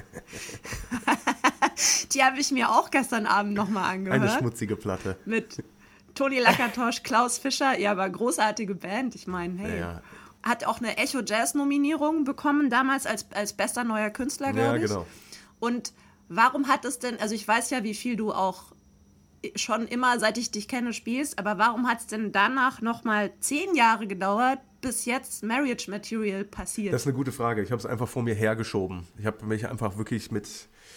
Die habe ich mir auch gestern Abend nochmal angehört. Eine schmutzige Platte. Mit Toni Lakatosch, Klaus Fischer. Ja, aber großartige Band. Ich meine, hey. Ja. Hat auch eine Echo Jazz Nominierung bekommen, damals als, als bester neuer Künstler, glaube Ja, ich. genau. Und warum hat es denn, also ich weiß ja, wie viel du auch schon immer, seit ich dich kenne, spielst, aber warum hat es denn danach nochmal zehn Jahre gedauert, bis jetzt Marriage Material passiert? Das ist eine gute Frage. Ich habe es einfach vor mir hergeschoben. Ich habe mich einfach wirklich mit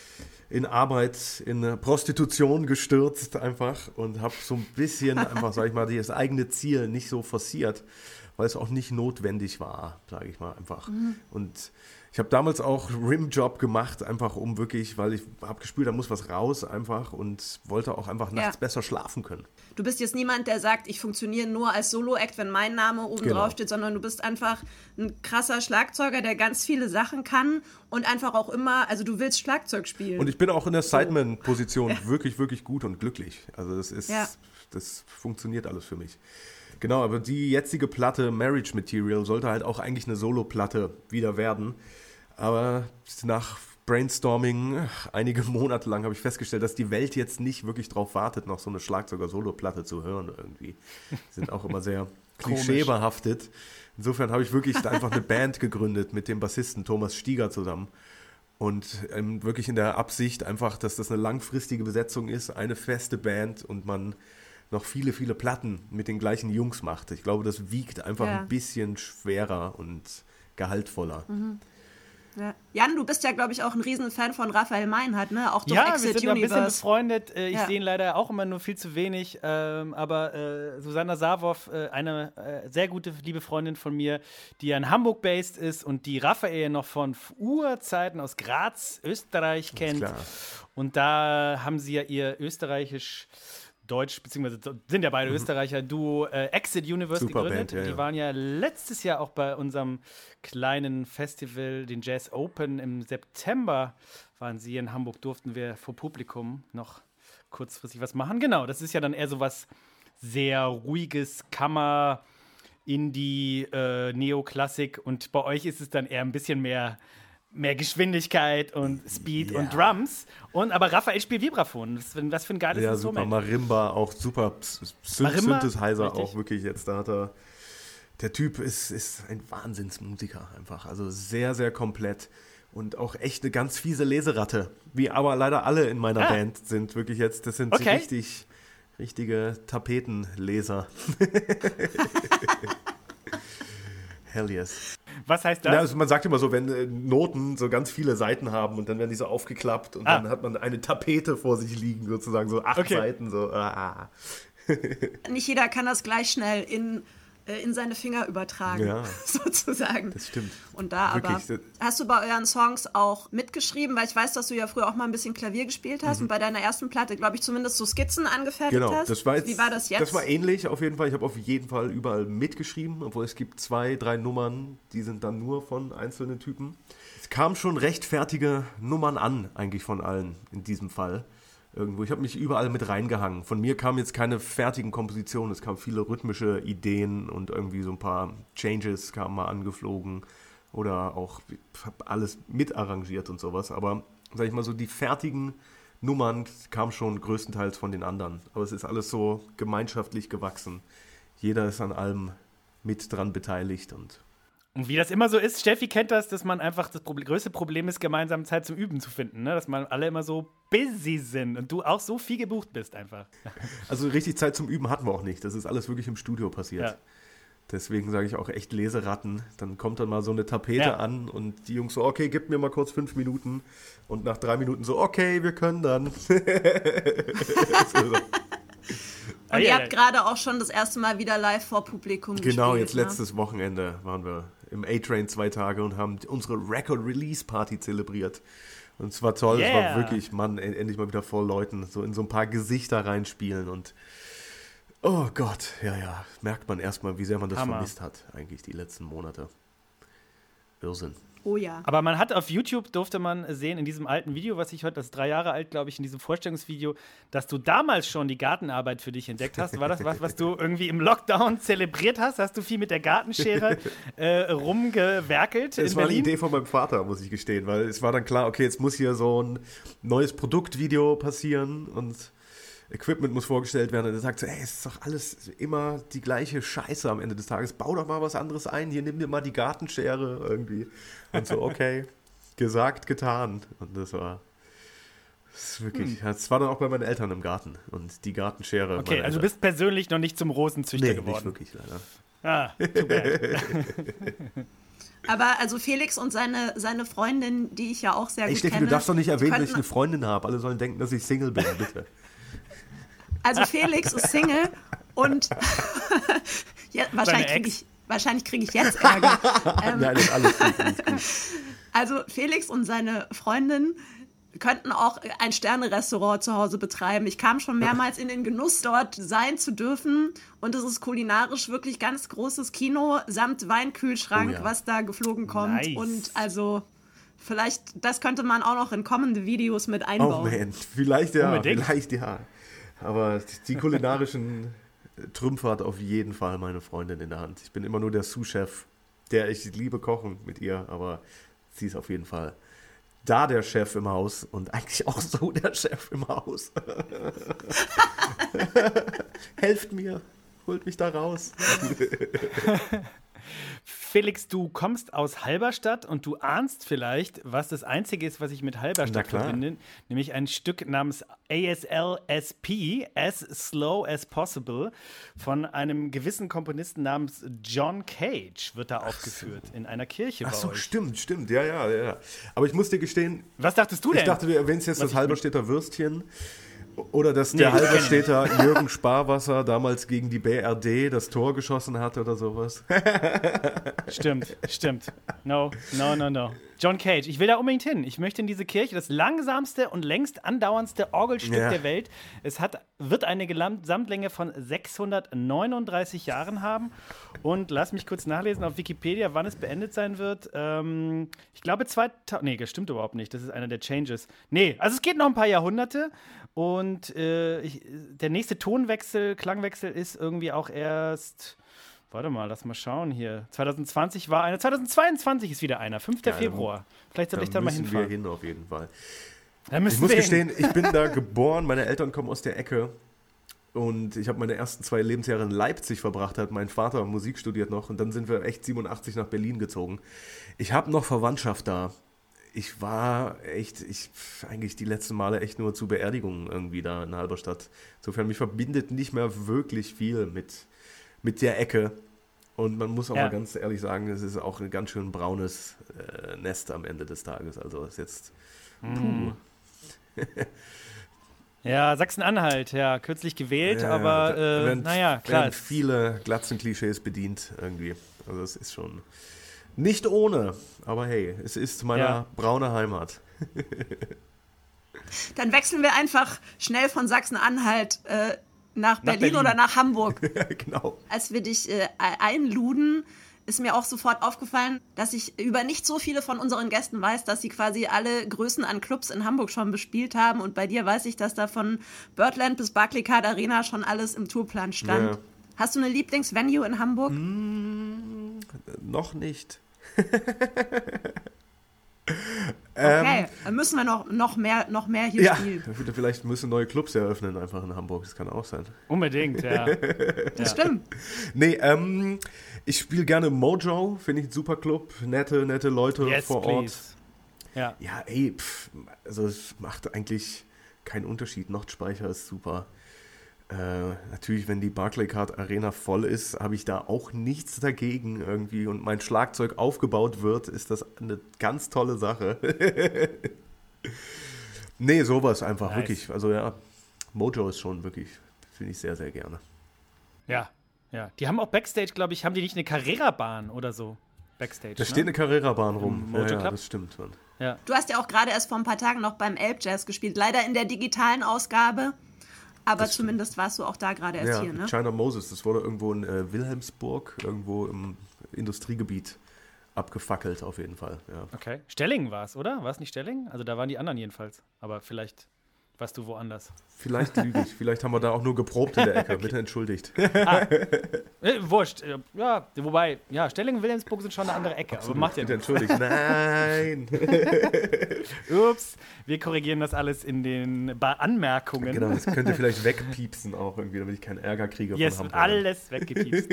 in Arbeit, in Prostitution gestürzt einfach und habe so ein bisschen einfach, sag ich mal, das eigene Ziel nicht so forciert, weil es auch nicht notwendig war, sage ich mal einfach. Mhm. Und ich habe damals auch Rimjob gemacht, einfach um wirklich, weil ich habe gespürt, da muss was raus einfach und wollte auch einfach nachts Ja. besser schlafen können. Du bist jetzt niemand, der sagt, ich funktioniere nur als Solo-Act, wenn mein Name oben Genau. drauf steht, sondern du bist einfach ein krasser Schlagzeuger, der ganz viele Sachen kann und einfach auch immer, also du willst Schlagzeug spielen. Und ich bin auch in der Sideman-Position ja. wirklich, wirklich gut und glücklich. Also das ist, Ja. das funktioniert alles für mich. Genau, aber die jetzige Platte Marriage Material sollte halt auch eigentlich eine Solo-Platte wieder werden. Aber nach Brainstorming, einige Monate lang, habe ich festgestellt, dass die Welt jetzt nicht wirklich drauf wartet, noch so eine Schlagzeuger-Solo-Platte zu hören irgendwie. Die sind auch immer sehr klischeebehaftet. Insofern habe ich wirklich einfach eine Band gegründet mit dem Bassisten Thomas Stieger zusammen. Und ähm, wirklich in der Absicht einfach, dass das eine langfristige Besetzung ist, eine feste Band und man noch viele, viele Platten mit den gleichen Jungs macht. Ich glaube, das wiegt einfach Ja. ein bisschen schwerer und gehaltvoller. Mhm. Ja. Jan, du bist ja, glaube ich, auch ein Riesenfan von Raphael Meinhardt, ne? Auch durch Ja, wir Exit sind ja ein bisschen Universe. befreundet. Äh, Ich Ja. sehe ihn leider auch immer nur viel zu wenig. Ähm, aber äh, Susanna Sarwoff, äh, eine äh, sehr gute, liebe Freundin von mir, die ja in Hamburg based ist und die Raphael noch von Urzeiten aus Graz, Österreich kennt. klar. Und da haben sie ja ihr österreichisch Deutsch, beziehungsweise sind ja beide Österreicher, Duo äh, Exit Universe Super gegründet. Band, ja, die ja. waren ja letztes Jahr auch bei unserem kleinen Festival, den Jazz Open im September, waren sie in Hamburg, durften wir vor Publikum noch kurzfristig was machen. Genau, das ist ja dann eher so was sehr ruhiges, Kammer, Indie, äh, Neoklassik und bei euch ist es dann eher ein bisschen mehr mehr Geschwindigkeit und Speed Ja. und Drums. Und, aber Raphael spielt Vibraphon. Was, für- was für ein geiles Ja, super. Instrument. Marimba, auch super. Syn- Marimba? Synthesizer Richtig. auch wirklich jetzt. Da hat er, der Typ ist, ist ein Wahnsinnsmusiker einfach. Also sehr, sehr komplett. Und auch echt eine ganz fiese Leseratte. Wie aber leider alle in meiner Ah. Band sind wirklich jetzt, das sind Okay. so richtig, richtige Tapetenleser. Hell yes. Was heißt das? Ja, also man sagt immer so, wenn äh, Noten so ganz viele Seiten haben und dann werden die so aufgeklappt und Ah. dann hat man eine Tapete vor sich liegen, sozusagen so acht Okay. Seiten. So. Ah. Nicht jeder kann das gleich schnell in in seine Finger übertragen, ja, sozusagen. Das stimmt. Und da Wirklich. aber, hast du bei euren Songs auch mitgeschrieben? Weil ich weiß, dass du ja früher auch mal ein bisschen Klavier gespielt hast mhm. und bei deiner ersten Platte, glaube ich, zumindest so Skizzen angefertigt genau, hast. Das war jetzt, Wie war das jetzt? Das war ähnlich auf jeden Fall. Ich habe auf jeden Fall überall mitgeschrieben, obwohl es gibt zwei, drei Nummern, die sind dann nur von einzelnen Typen. Es kamen schon recht fertige Nummern an, eigentlich von allen in diesem Fall. Irgendwo. Ich habe mich überall mit reingehangen. Von mir kamen jetzt keine fertigen Kompositionen, es kamen viele rhythmische Ideen und irgendwie so ein paar Changes kamen mal angeflogen oder auch, ich habe alles mitarrangiert und sowas, aber sag ich mal so, die fertigen Nummern kamen schon größtenteils von den anderen. Aber es ist alles so gemeinschaftlich gewachsen. Jeder ist an allem mit dran beteiligt und Und wie das immer so ist, Steffi kennt das, dass man einfach das Problem, größte Problem ist, gemeinsam Zeit zum Üben zu finden, ne? Dass man alle immer so busy sind und du auch so viel gebucht bist einfach. Also richtig Zeit zum Üben hatten wir auch nicht. Das ist alles wirklich im Studio passiert. Ja. Deswegen sage ich auch echt Leseratten. Dann kommt dann mal so eine Tapete ja. an und die Jungs so, okay, gib mir mal kurz fünf Minuten. Und nach drei Minuten so, okay, wir können dann. Und ihr habt gerade auch schon das erste Mal wieder live vor Publikum gespielt. Genau, jetzt ne? letztes Wochenende waren wir im A-Train zwei Tage und haben unsere Record-Release-Party zelebriert. Und es war toll, yeah. Es war wirklich, Mann, endlich mal wieder voll Leuten, so in so ein paar Gesichter reinspielen und oh Gott, ja, ja, merkt man erstmal, wie sehr man das Hammer. vermisst hat, eigentlich die letzten Monate. Irrsinn. Oh ja. Aber man hat auf YouTube, durfte man sehen, in diesem alten Video, was ich heute, das ist drei Jahre alt, glaube ich, in diesem Vorstellungsvideo, dass du damals schon die Gartenarbeit für dich entdeckt hast. War das was, was du irgendwie im Lockdown zelebriert hast? Hast du viel mit der Gartenschere äh, rumgewerkelt in in war Berlin? Eine Idee von meinem Vater, muss ich gestehen, weil es war dann klar, okay, jetzt muss hier so ein neues Produktvideo passieren und Equipment muss vorgestellt werden und er sagt so, ey, es ist doch alles immer die gleiche Scheiße am Ende des Tages. Bau doch mal was anderes ein, hier nimm dir mal die Gartenschere irgendwie. Und so, okay, gesagt, getan. Und das war, das ist wirklich, hm. das war dann auch bei meinen Eltern im Garten und die Gartenschere. Okay, also du bist persönlich noch nicht zum Rosenzüchter nee, geworden. Nicht wirklich, leider. Ah, too bad. Aber also Felix und seine, seine Freundin, die ich ja auch sehr ey, gut Steffi, kenne. Du darfst doch nicht erwähnen, dass ich eine Freundin habe. Alle sollen denken, dass ich Single bin, bitte. Also Felix ist Single und ja, wahrscheinlich kriege ich, wahrscheinlich krieg ich jetzt Ärger. ähm, Nein, ist alles gut, alles gut. Also Felix und seine Freundin könnten auch ein Sterne-Restaurant zu Hause betreiben. Ich kam schon mehrmals in den Genuss, dort sein zu dürfen. Und es ist kulinarisch wirklich ganz großes Kino samt Weinkühlschrank, oh ja. was da geflogen kommt. Nice. Und also vielleicht, das könnte man auch noch in kommende Videos mit einbauen. Oh man, vielleicht ja, Unbedingt. vielleicht ja. Aber die kulinarischen Trümpfe hat auf jeden Fall meine Freundin in der Hand. Ich bin immer nur der Sous-Chef, der ich liebe kochen mit ihr, aber sie ist auf jeden Fall da der Chef im Haus und eigentlich auch so der Chef im Haus. Helft mir, holt mich da raus. Felix, du kommst aus Halberstadt und du ahnst vielleicht, was das Einzige ist, was ich mit Halberstadt verbinde, nämlich ein Stück namens A S L S P, As Slow as Possible, von einem gewissen Komponisten namens John Cage, wird da aufgeführt, so. in einer Kirche Ach bei so, euch. stimmt, stimmt, ja, ja, ja. Aber ich muss dir gestehen... Was dachtest du denn? Ich dachte, du erwähnst jetzt was das Halberstädter Würstchen. Oder dass Nee, der das kenn Halberstädter Jürgen Sparwasser damals gegen die B R D das Tor geschossen hat oder sowas. Stimmt, stimmt. No, no, no, no. John Cage, ich will da unbedingt hin. Ich möchte in diese Kirche, das langsamste und längst andauerndste Orgelstück Ja. der Welt. Es hat, wird eine Gesamtlänge von sechshundertneununddreißig Jahren haben. Und lass mich kurz nachlesen auf Wikipedia, wann es beendet sein wird. Ähm, ich glaube zweitausend. Nee, das stimmt überhaupt nicht. Das ist einer der Changes. Nee, also es geht noch ein paar Jahrhunderte. Und äh, ich, der nächste Tonwechsel, Klangwechsel ist irgendwie auch erst. Warte mal, lass mal schauen hier. zwanzig zwanzig war einer. zweitausendzweiundzwanzig ist wieder einer. fünfter Ja, Februar. Vielleicht soll Da ich da mal müssen hinfahren. wir hin auf jeden Fall. Da müssen Ich muss wir gestehen, hin. ich bin da geboren, meine Eltern kommen aus der Ecke und ich habe meine ersten zwei Lebensjahre in Leipzig verbracht, hat mein Vater Musik studiert noch und dann sind wir echt siebenundachtzig nach Berlin gezogen. Ich habe noch Verwandtschaft da. Ich war echt, ich eigentlich die letzten Male echt nur zu Beerdigungen irgendwie da in Halberstadt. Insofern, mich verbindet nicht mehr wirklich viel mit, mit der Ecke. Und man muss auch Ja. mal ganz ehrlich sagen, es ist auch ein ganz schön braunes äh, Nest am Ende des Tages. Also ist jetzt, puh. Ja, Sachsen-Anhalt, ja, kürzlich gewählt, Ja, aber da äh, werden, naja, klar. werden viele Glatzenklischees bedient irgendwie. Also es ist schon nicht ohne, aber hey, es ist meine Ja. braune Heimat. Dann wechseln wir einfach schnell von Sachsen-Anhalt äh, nach, Berlin Berlin. oder nach Hamburg. Ja, genau. Als wir dich äh, einluden, ist mir auch sofort aufgefallen, dass ich über nicht so viele von unseren Gästen weiß, dass sie quasi alle Größen an Clubs in Hamburg schon bespielt haben. Und bei dir weiß ich, dass da von Birdland bis Barclaycard Arena schon alles im Tourplan stand. Ja. Hast du eine Lieblingsvenue in Hamburg? Hm, noch nicht. Okay, dann müssen wir noch, noch, mehr, noch mehr hier Ja, spielen. vielleicht müssen neue Clubs eröffnen einfach in Hamburg. Das kann auch sein. Unbedingt, ja. Das stimmt. Nee, ähm, ich spiele gerne Mojo, finde ich ein super Club. Nette, nette Leute Yes, vor please. Ort. Ja. Ja, ey, pff, also es macht eigentlich keinen Unterschied. Nordspeicher ist super. Äh, natürlich, wenn die Barclaycard Arena voll ist, habe ich da auch nichts dagegen irgendwie. Und mein Schlagzeug aufgebaut wird, ist das eine ganz tolle Sache. Nee, sowas einfach, Nice. wirklich. Also ja, Mojo ist schon wirklich, finde ich sehr, sehr gerne. Ja, ja. Die haben auch Backstage, glaube ich, haben die nicht eine Carrera-Bahn oder so? Backstage, Da ne? steht eine Carrera-Bahn rum. Im Ja, Mojo ja, Club? das stimmt, Mann. Ja. Du hast ja auch gerade erst vor ein paar Tagen noch beim Elb Jazz gespielt. Leider in der digitalen Ausgabe. Aber zumindest warst du auch da gerade erst Ja, hier, ne? China Moses, das wurde irgendwo in äh, Wilhelmsburg, irgendwo im Industriegebiet abgefackelt auf jeden Fall. Ja. Okay. Stellingen war es, oder? War es nicht Stellingen? Also da waren die anderen jedenfalls. Aber vielleicht warst du woanders. Vielleicht lüge ich, vielleicht haben wir da auch nur geprobt in der Ecke, bitte entschuldigt. Äh, wurscht. Äh, Ja, wobei, ja, Stellingen und Wilhelmsburg sind schon eine andere Ecke. Aber macht ja Bitte nichts. entschuldigt, nein. Ups, wir korrigieren das alles in den ba- Anmerkungen. Genau, das könnt ihr vielleicht wegpiepsen auch irgendwie, damit ich keinen Ärger kriege Yes, von wird Hamburg. alles weggepiepst.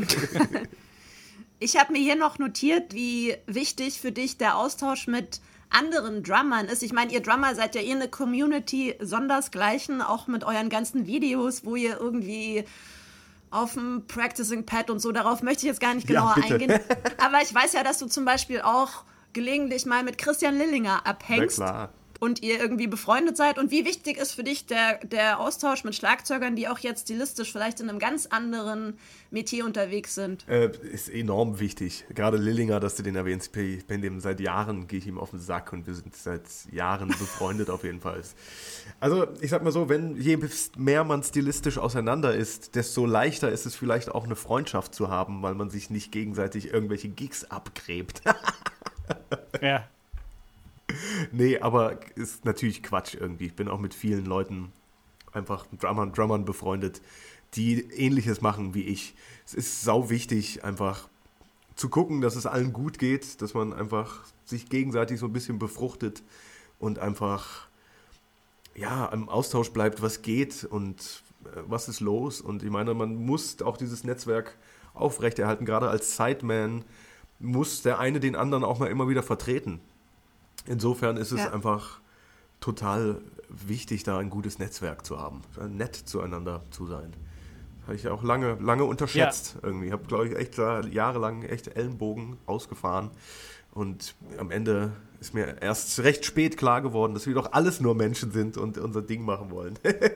Ich habe mir hier noch notiert, wie wichtig für dich der Austausch mit anderen Drummern ist. Ich meine, ihr Drummer seid ja eh eine Community sondersgleichen, auch mit euren ganzen Videos, wo ihr irgendwie auf dem Practicing Pad und so, darauf möchte ich jetzt gar nicht Ja, genauer bitte. eingehen. Aber ich weiß ja, dass du zum Beispiel auch gelegentlich mal mit Christian Lillinger Na abhängst. klar. Und ihr irgendwie befreundet seid. Und wie wichtig ist für dich der, der Austausch mit Schlagzeugern, die auch jetzt stilistisch vielleicht in einem ganz anderen Metier unterwegs sind? Äh, ist enorm wichtig. Gerade Lillinger, dass du den erwähnst, ich bin dem seit Jahren, gehe ich ihm auf den Sack und wir sind seit Jahren befreundet auf jeden Fall. Also ich sag mal so, wenn je mehr man stilistisch auseinander ist, desto leichter ist es vielleicht auch eine Freundschaft zu haben, weil man sich nicht gegenseitig irgendwelche Gigs abgräbt. Ja. Nee, aber ist natürlich Quatsch irgendwie. Ich bin auch mit vielen Leuten, einfach Drummern, Drummern befreundet, die Ähnliches machen wie ich. Es ist sau wichtig, einfach zu gucken, dass es allen gut geht, dass man einfach sich gegenseitig so ein bisschen befruchtet und einfach ja, im Austausch bleibt, was geht und äh, was ist los. Und ich meine, man muss auch dieses Netzwerk aufrechterhalten. Gerade als Sideman muss der eine den anderen auch mal immer wieder vertreten. Insofern ist es Ja. einfach total wichtig, da ein gutes Netzwerk zu haben, nett zueinander zu sein. Habe ich auch lange, lange unterschätzt irgendwie. Ich habe, glaube ich, echt da jahrelang echt Ellenbogen ausgefahren. Und am Ende ist mir erst recht spät klar geworden, dass wir doch alles nur Menschen sind und unser Ding machen wollen.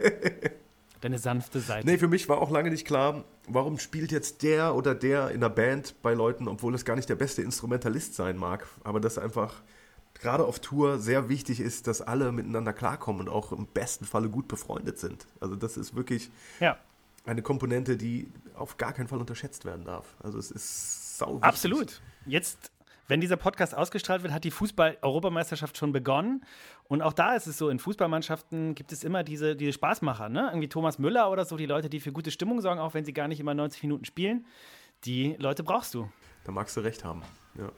Deine sanfte Seite. Nee, für mich war auch lange nicht klar, warum spielt jetzt der oder der in der Band bei Leuten, obwohl es gar nicht der beste Instrumentalist sein mag. Aber das einfach gerade auf Tour sehr wichtig ist, dass alle miteinander klarkommen und auch im besten Falle gut befreundet sind. Also das ist wirklich Ja, eine Komponente, die auf gar keinen Fall unterschätzt werden darf. Also es ist sau wichtig. absolut. Jetzt, wenn dieser Podcast ausgestrahlt wird, hat die Fußball-Europameisterschaft schon begonnen. Und auch da ist es so, in Fußballmannschaften gibt es immer diese, diese Spaßmacher, ne? Irgendwie Thomas Müller oder so, die Leute, die für gute Stimmung sorgen, auch wenn sie gar nicht immer neunzig Minuten spielen. Die Leute brauchst du. Da magst du recht haben. Ja.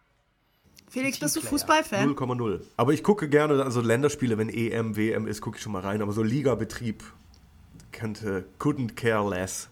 Felix, bist du Teamplayer. Fußballfan? null Komma null. Aber ich gucke gerne, also Länderspiele, wenn E M, W M ist, gucke ich schon mal rein. Aber so Ligabetrieb könnte, couldn't care less.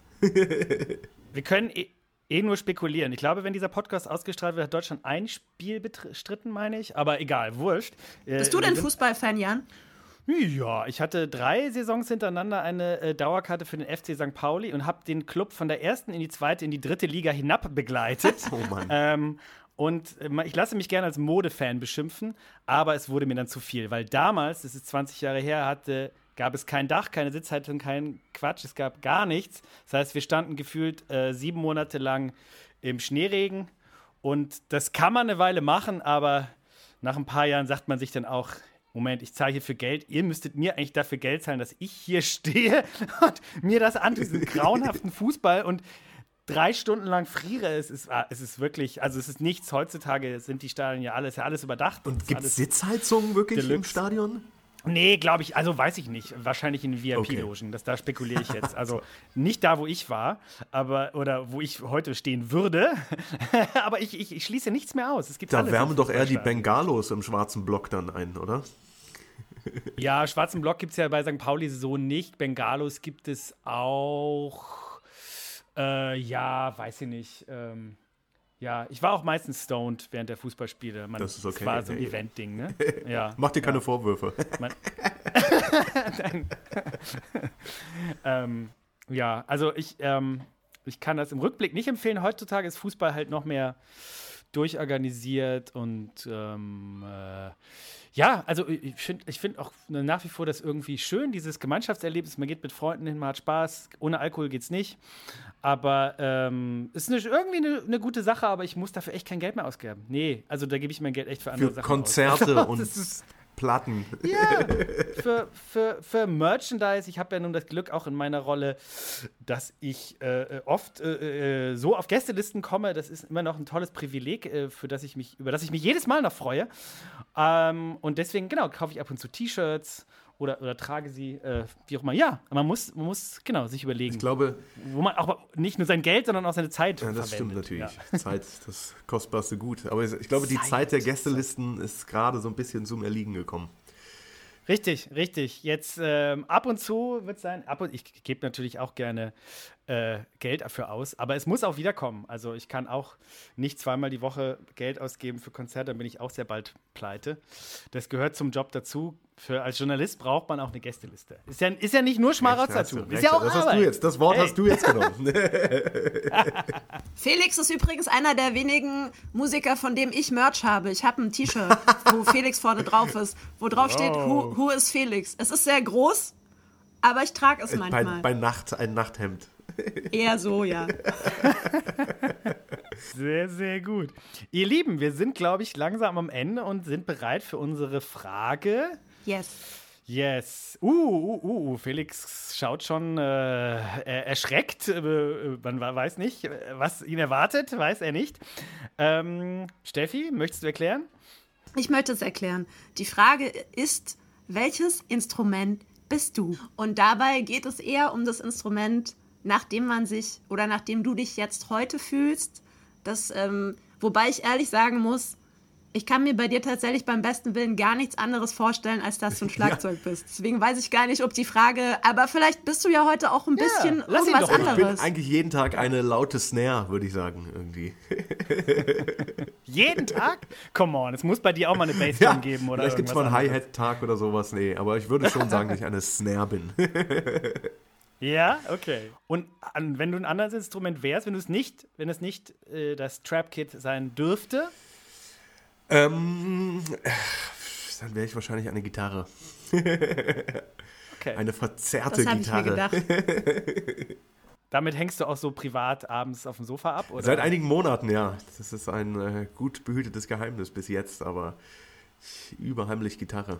Wir können eh, eh nur spekulieren. Ich glaube, wenn dieser Podcast ausgestrahlt wird, hat Deutschland ein Spiel bestritten, meine ich. Aber egal, wurscht. Äh, Bist du wir denn sind- Fußballfan, Jan? Ja, ich hatte drei Saisons hintereinander eine äh, Dauerkarte für den F C Sankt Pauli und habe den Club von der ersten in die zweite, in die dritte Liga hinab begleitet. Oh Mann. Ähm, und äh, ich lasse mich gerne als Modefan beschimpfen, aber es wurde mir dann zu viel, weil damals, das ist zwanzig Jahre her, hatte gab es kein Dach, keine Sitzheizung, kein Quatsch, es gab gar nichts. Das heißt, wir standen gefühlt äh, sieben Monate lang im Schneeregen und das kann man eine Weile machen, aber nach ein paar Jahren sagt man sich dann auch, Moment, ich zahle hier für Geld, ihr müsstet mir eigentlich dafür Geld zahlen, dass ich hier stehe und mir das an diesen grauenhaften Fußball und drei Stunden lang friere. Es ist, es ist wirklich, also es ist nichts. Heutzutage sind die Stadien ja alles, ja alles überdacht. Und gibt es Sitzheizungen wirklich Deluxe. Im Stadion? Nee, glaube ich, also weiß ich nicht. Wahrscheinlich in V I P-Logen, okay. Da spekuliere ich jetzt. Also nicht da, wo ich war, aber oder wo ich heute stehen würde. Aber ich, ich, ich schließe nichts mehr aus. Es gibt da wärmen doch eher die Bengalos im schwarzen Block dann ein, oder? Ja, schwarzen Block gibt es ja bei Sankt Pauli so nicht. Bengalos gibt es auch. Äh, ja, weiß ich nicht. Ähm, ja, ich war auch meistens stoned während der Fußballspiele. Man, das ist okay. Das war so ein Event-Ding, ne? Ja. Mach dir keine ja. Vorwürfe. Man, ähm, ja, also ich, ähm, ich kann das im Rückblick nicht empfehlen. Heutzutage ist Fußball halt noch mehr durchorganisiert und ähm, äh, ja, also ich finde ich find auch nach wie vor das irgendwie schön, dieses Gemeinschaftserlebnis. Man geht mit Freunden hin, man hat Spaß. Ohne Alkohol geht's nicht. Aber ähm, ist eine, irgendwie eine, eine gute Sache, aber ich muss dafür echt kein Geld mehr ausgeben. Nee, also da gebe ich mein Geld echt für andere für Sachen Konzerte aus. und Platten. Ja, für, für, für Merchandise. Ich habe ja nun das Glück auch in meiner Rolle, dass ich äh, oft äh, so auf Gästelisten komme. Das ist immer noch ein tolles Privileg, äh, für das ich mich, über das ich mich jedes Mal noch freue. Ähm, und deswegen, genau, kaufe ich ab und zu T-Shirts oder, oder trage sie, äh, wie auch immer. Ja, man muss, man muss genau sich überlegen, ich glaube, wo man auch nicht nur sein Geld, sondern auch seine Zeit ja, das verwendet. stimmt natürlich. Ja. Zeit, das kostbarste Gut. Aber ich glaube, die Zeit, Zeit der Gästelisten ist gerade so ein bisschen zum Erliegen gekommen. Richtig, richtig. Jetzt ähm, ab und zu wird es sein, ab und, ich gebe natürlich auch gerne äh, Geld dafür aus, aber es muss auch wiederkommen. Also ich kann auch nicht zweimal die Woche Geld ausgeben für Konzerte, dann bin ich auch sehr bald pleite. Das gehört zum Job dazu. Für, als Journalist braucht man auch eine Gästeliste. Ist ja, ist ja nicht nur Schmarotzertum. Ist ja auch das Arbeit. Hast du jetzt, das Wort hey. hast du jetzt genommen. Felix ist übrigens einer der wenigen Musiker, von dem ich Merch habe. Ich habe ein T-Shirt, wo Felix vorne drauf ist, wo drauf steht, who, who is Felix? Es ist sehr groß, aber ich trage es manchmal. Bei, bei Nacht ein Nachthemd. Eher so, ja. Sehr, sehr gut. Ihr Lieben, wir sind, glaube ich, langsam am Ende und sind bereit für unsere Frage. Yes. Yes. Uh, uh, uh, Felix schaut schon äh, erschreckt. Äh, man weiß nicht, was ihn erwartet, weiß er nicht. Ähm, Steffi, möchtest du erklären? Ich möchte es erklären. Die Frage ist, welches Instrument bist du? Und dabei geht es eher um das Instrument, nach dem man sich oder nachdem du dich jetzt heute fühlst. Das, ähm, wobei ich ehrlich sagen muss, ich kann mir bei dir tatsächlich beim besten Willen gar nichts anderes vorstellen, als dass du ein Schlagzeug ja. bist. Deswegen weiß ich gar nicht, ob die Frage, aber vielleicht bist du ja heute auch ein bisschen ja, irgendwas doch anderes. Ich bin eigentlich jeden Tag eine laute Snare, würde ich sagen, irgendwie. Jeden Tag? Come on, es muss bei dir auch mal eine Bassdrum ja, geben, oder? Vielleicht gibt es mal einen Hi-Hat-Tag oder sowas, nee, aber ich würde schon sagen, dass ich eine Snare bin. Ja, okay. Und an, wenn du ein anderes Instrument wärst, wenn du es nicht, wenn es nicht äh, das Trap-Kit sein dürfte? Ähm, dann wäre ich wahrscheinlich eine Gitarre. Okay. Eine verzerrte das Gitarre. Das habe ich mir gedacht. Damit hängst du auch so privat abends auf dem Sofa ab, oder? Seit einigen Monaten, ja. Das ist ein äh, gut behütetes Geheimnis bis jetzt, aber ich übe heimlich Gitarre.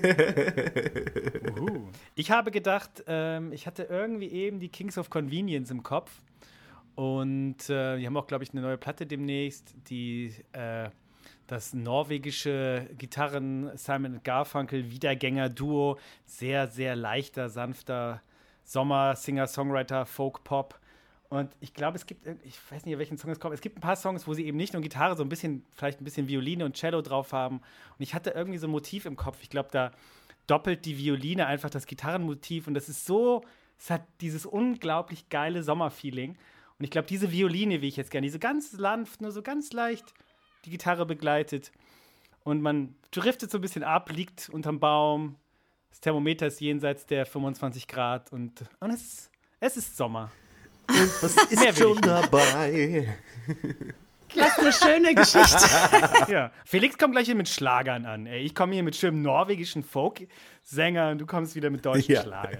Uhu. Ich habe gedacht, ähm, ich hatte irgendwie eben die Kings of Convenience im Kopf und äh, die haben auch, glaube ich, eine neue Platte demnächst, die äh, das norwegische Gitarren Simon and Garfunkel Wiedergänger-Duo, sehr, sehr leichter, sanfter Sommer, Singer, Songwriter, Folk, Pop. Und ich glaube, es gibt, ich weiß nicht, welchen Song es kommt, es gibt ein paar Songs, wo sie eben nicht nur Gitarre, so ein bisschen, vielleicht ein bisschen Violine und Cello drauf haben. Und ich hatte irgendwie so ein Motiv im Kopf. Ich glaube, da doppelt die Violine einfach das Gitarrenmotiv. Und das ist so, es hat dieses unglaublich geile Sommerfeeling. Und ich glaube, diese Violine, wie ich jetzt gerne, diese ganz sanft, nur so ganz leicht die Gitarre begleitet. Und man driftet so ein bisschen ab, liegt unterm Baum. Das Thermometer ist jenseits der fünfundzwanzig Grad. Und, und es, es ist Sommer. Und was ist schon dabei? Was eine schöne Geschichte. Ja. Felix kommt gleich hier mit Schlagern an. Ey, ich komme hier mit schönem norwegischen Folk-Sängern, du kommst wieder mit deutschen Ja. Schlagern.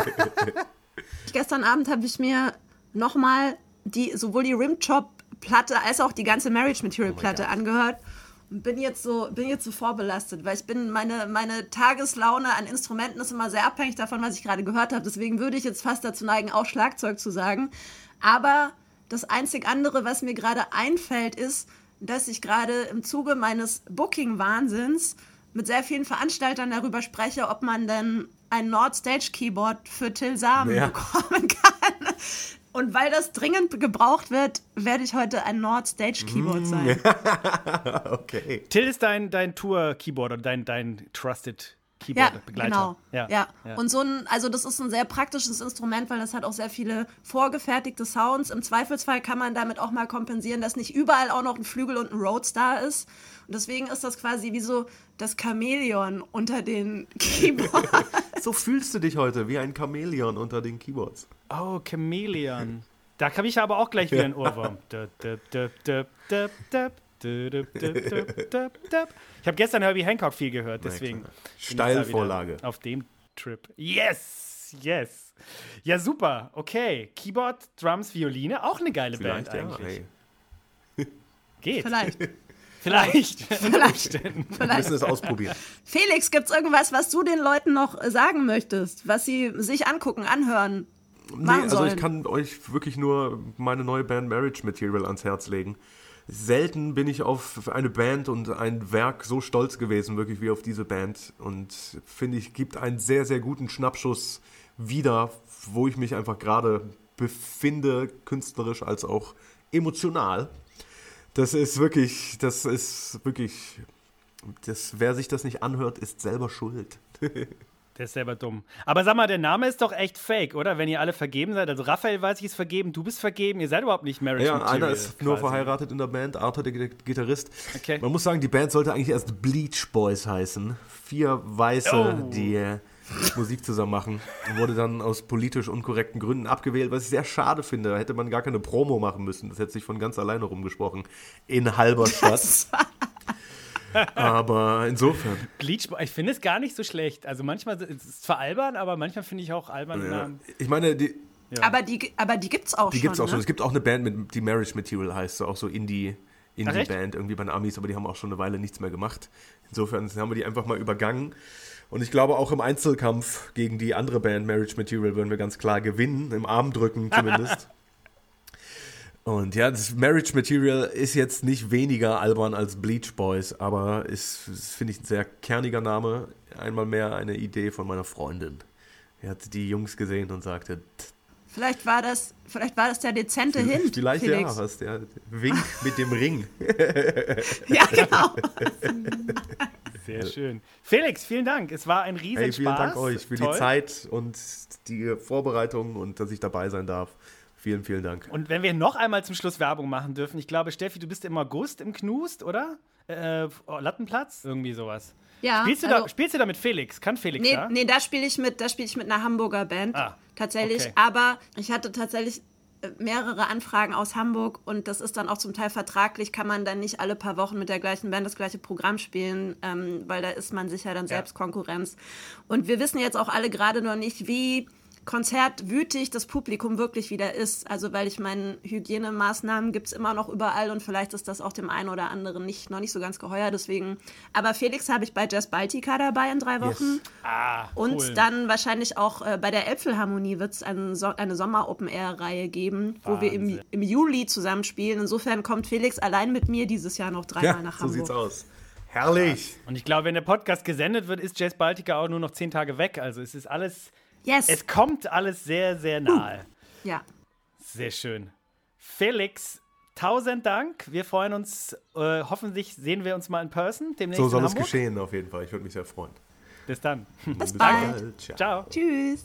Gestern Abend habe ich mir nochmal die, sowohl die Rimjob-Platte als auch die ganze Marriage Material-Platte angehört und bin jetzt so, bin jetzt so vorbelastet, weil ich bin, meine, meine Tageslaune an Instrumenten ist immer sehr abhängig davon, was ich gerade gehört habe. Deswegen würde ich jetzt fast dazu neigen, auch Schlagzeug zu sagen. Aber das einzig andere, was mir gerade einfällt, ist, dass ich gerade im Zuge meines Booking-Wahnsinns mit sehr vielen Veranstaltern darüber spreche, ob man denn ein Nord-Stage-Keyboard für Till Samen Ja. bekommen kann. Und weil das dringend gebraucht wird, werde ich heute ein Nord-Stage-Keyboard sein. Okay. Till ist dein, dein Tour-Keyboard oder dein, dein Trusted Ja, Keyboard-Begleiter. genau. Ja. Ja. Ja. Und so ein, also das ist ein sehr praktisches Instrument, weil das hat auch sehr viele vorgefertigte Sounds. Im Zweifelsfall kann man damit auch mal kompensieren, dass nicht überall auch noch ein Flügel und ein Roadstar ist. Und deswegen ist das quasi wie so das Chamäleon unter den Keyboards. So fühlst du dich heute, wie ein Chamäleon unter den Keyboards. Oh, Chameleon. Da habe ich aber auch gleich wieder einen Ohrwurm. Döp, döp, döp, döp, döp, döp, döp, döp, döp, döp, döp. Ich habe gestern Herbie Hancock viel gehört, deswegen. bin ich da Steilvorlage. wieder Auf dem Trip. Yes, yes. Ja, super. Okay. Keyboard, Drums, Violine. Auch eine geile Band Vielleicht, ja. eigentlich. Hey. Geht. Vielleicht. Vielleicht. Vielleicht. Wir Vielleicht. müssen es ausprobieren. Felix, gibt's irgendwas, was du den Leuten noch sagen möchtest, was sie sich angucken, anhören, Nee, machen also sollen? ich kann euch wirklich nur meine neue Band Marriage Material ans Herz legen. Selten bin ich auf eine Band und ein Werk so stolz gewesen, wirklich wie auf diese Band. Und finde ich, gibt einen sehr, sehr guten Schnappschuss wieder, wo ich mich einfach gerade befinde, künstlerisch als auch emotional. Das ist wirklich, das ist wirklich, das, wer sich das nicht anhört, ist selber schuld. Der ist selber dumm. Aber sag mal, der Name ist doch echt fake, oder? Wenn ihr alle vergeben seid. Also Raphael weiß ich ist vergeben, du bist vergeben, ihr seid überhaupt nicht Marriage Ja, Material. einer ist nur quasi. verheiratet in der Band, Arthur, der Git- Gitarrist. Okay. Man muss sagen, die Band sollte eigentlich erst Bleach Boys heißen. Vier Weiße, Oh. die äh, Musik zusammen machen. Wurde dann aus politisch unkorrekten Gründen abgewählt, was ich sehr schade finde. Da hätte man gar keine Promo machen müssen. Das hätte sich von ganz alleine rumgesprochen. In Halberstadt. Aber insofern. Bleach, ich finde es gar nicht so schlecht. Also manchmal ist es zwar albern, aber manchmal finde ich auch albern. Ja. Namen. Ich meine, die, Aber die, aber die gibt's auch die schon. gibt es auch schon. Ne? Es gibt auch eine Band, mit, die Marriage Material heißt, so auch so Indie. Ach, echt? Indie-Band irgendwie bei den Amis, aber die haben auch schon eine Weile nichts mehr gemacht. Insofern haben wir die einfach mal übergangen. Und ich glaube, auch im Einzelkampf gegen die andere Band, Marriage Material, würden wir ganz klar gewinnen, im Armdrücken zumindest. Und ja, das Marriage Material ist jetzt nicht weniger albern als Bleach Boys, aber ist, ist finde ich, ein sehr kerniger Name. Einmal mehr eine Idee von meiner Freundin. Die hat die Jungs gesehen und sagte, Vielleicht war das, vielleicht war das der dezente Hint, vielleicht Felix. ja, was der Wink mit dem Ring. Ja, genau. Sehr schön. Felix, vielen Dank. Es war ein riesen Hey, vielen Spaß. Dank euch für Toll. die Zeit und die Vorbereitung und dass ich dabei sein darf. Vielen, vielen Dank. Und wenn wir noch einmal zum Schluss Werbung machen dürfen, ich glaube, Steffi, du bist im August im Knust, oder? Äh, oh, Lattenplatz? Irgendwie sowas. Ja, Spielst du, also, da, spielst du da mit Felix? Kann Felix nee, da? nee, da spiele ich mit, da spiele ich mit einer Hamburger Band. Ah, tatsächlich. okay. Aber ich hatte tatsächlich äh, mehrere Anfragen aus Hamburg und das ist dann auch zum Teil vertraglich, kann man dann nicht alle paar Wochen mit der gleichen Band das gleiche Programm spielen, ähm, weil da ist man sicher dann selbst Konkurrenz. Und wir wissen jetzt auch alle gerade noch nicht, wie konzertwütig das Publikum wirklich wieder ist. Also weil ich meine, Hygienemaßnahmen gibt es immer noch überall und vielleicht ist das auch dem einen oder anderen nicht, noch nicht so ganz geheuer. Deswegen. Aber Felix habe ich bei Jazz Baltica dabei in drei Wochen. Ah, Und cool. dann wahrscheinlich auch äh, bei der Elbphilharmonie wird es eine, so eine Sommer-Open-Air-Reihe geben, wo wir im, Wahnsinn. im Juli zusammenspielen. Insofern kommt Felix allein mit mir dieses Jahr noch dreimal nach so Hamburg. sieht's aus. Herrlich. Und ich glaube, wenn der Podcast gesendet wird, ist Jazz Baltica auch nur noch zehn Tage weg. Also es ist alles, Yes. es kommt alles sehr, sehr nahe. ja. Sehr schön. Felix, tausend Dank. Wir freuen uns. Äh, hoffentlich sehen wir uns mal in person demnächst So soll in es Hamburg. geschehen auf jeden Fall. Ich würde mich sehr freuen. Bis dann. Bis bald. Ciao. Ciao. Tschüss.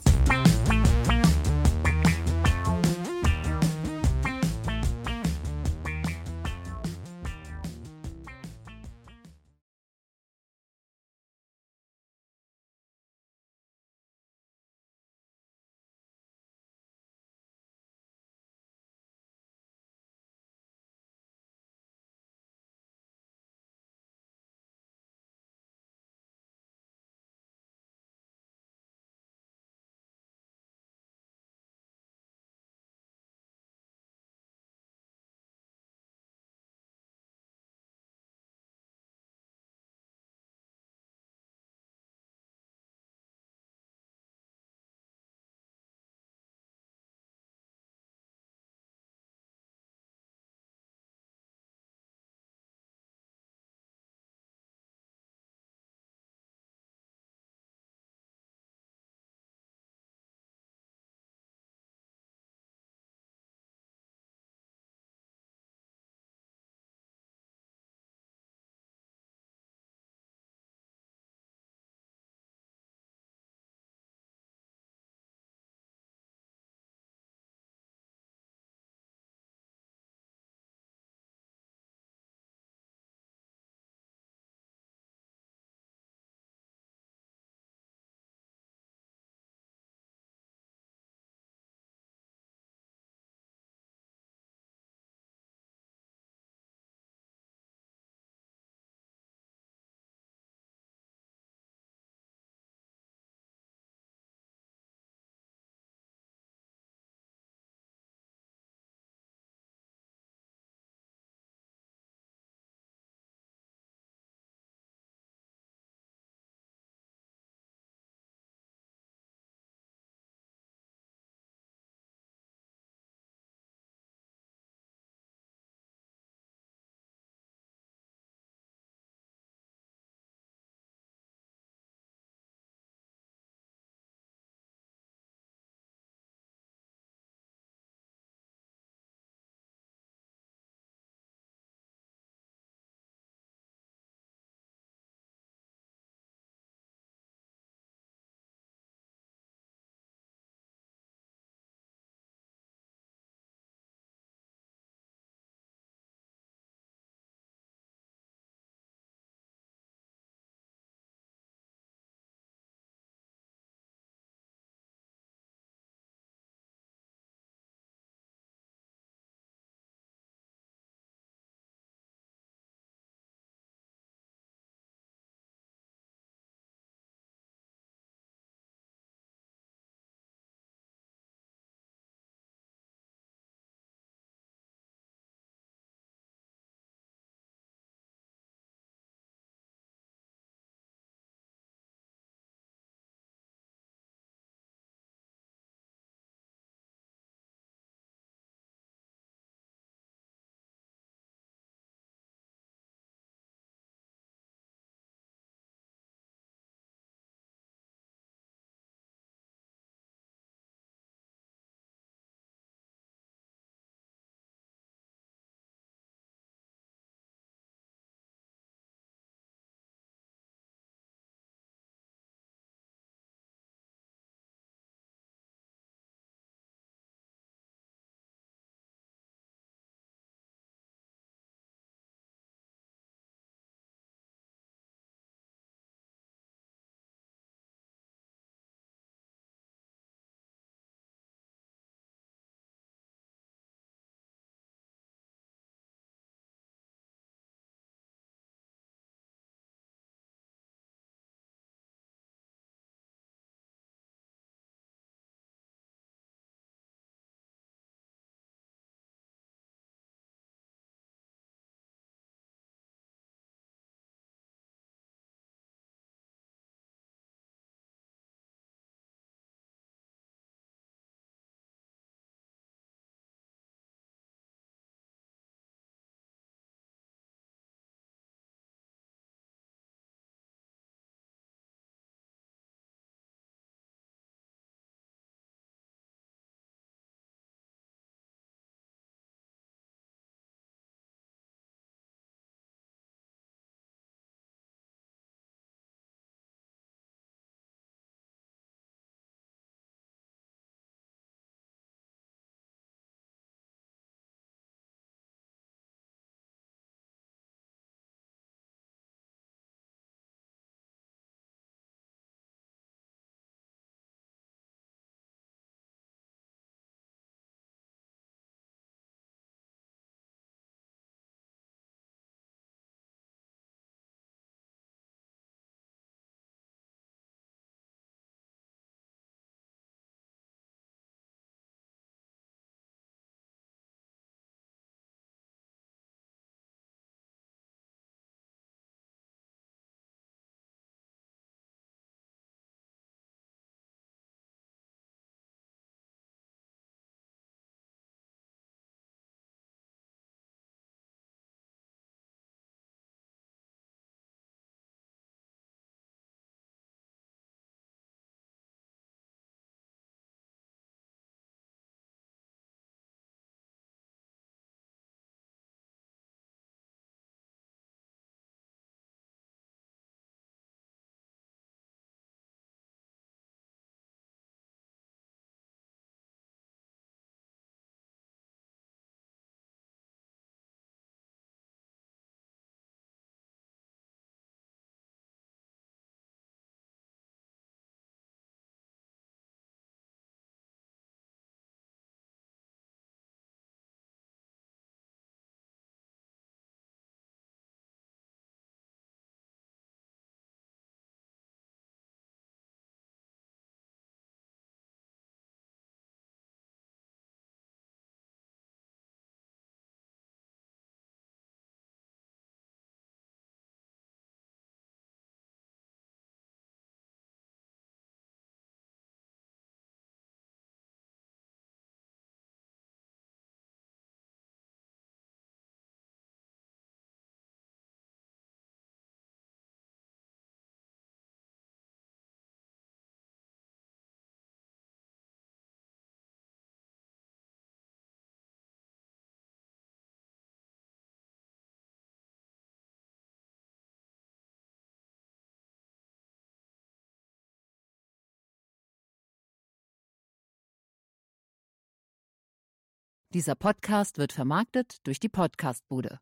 Dieser Podcast wird vermarktet durch die Podcastbude.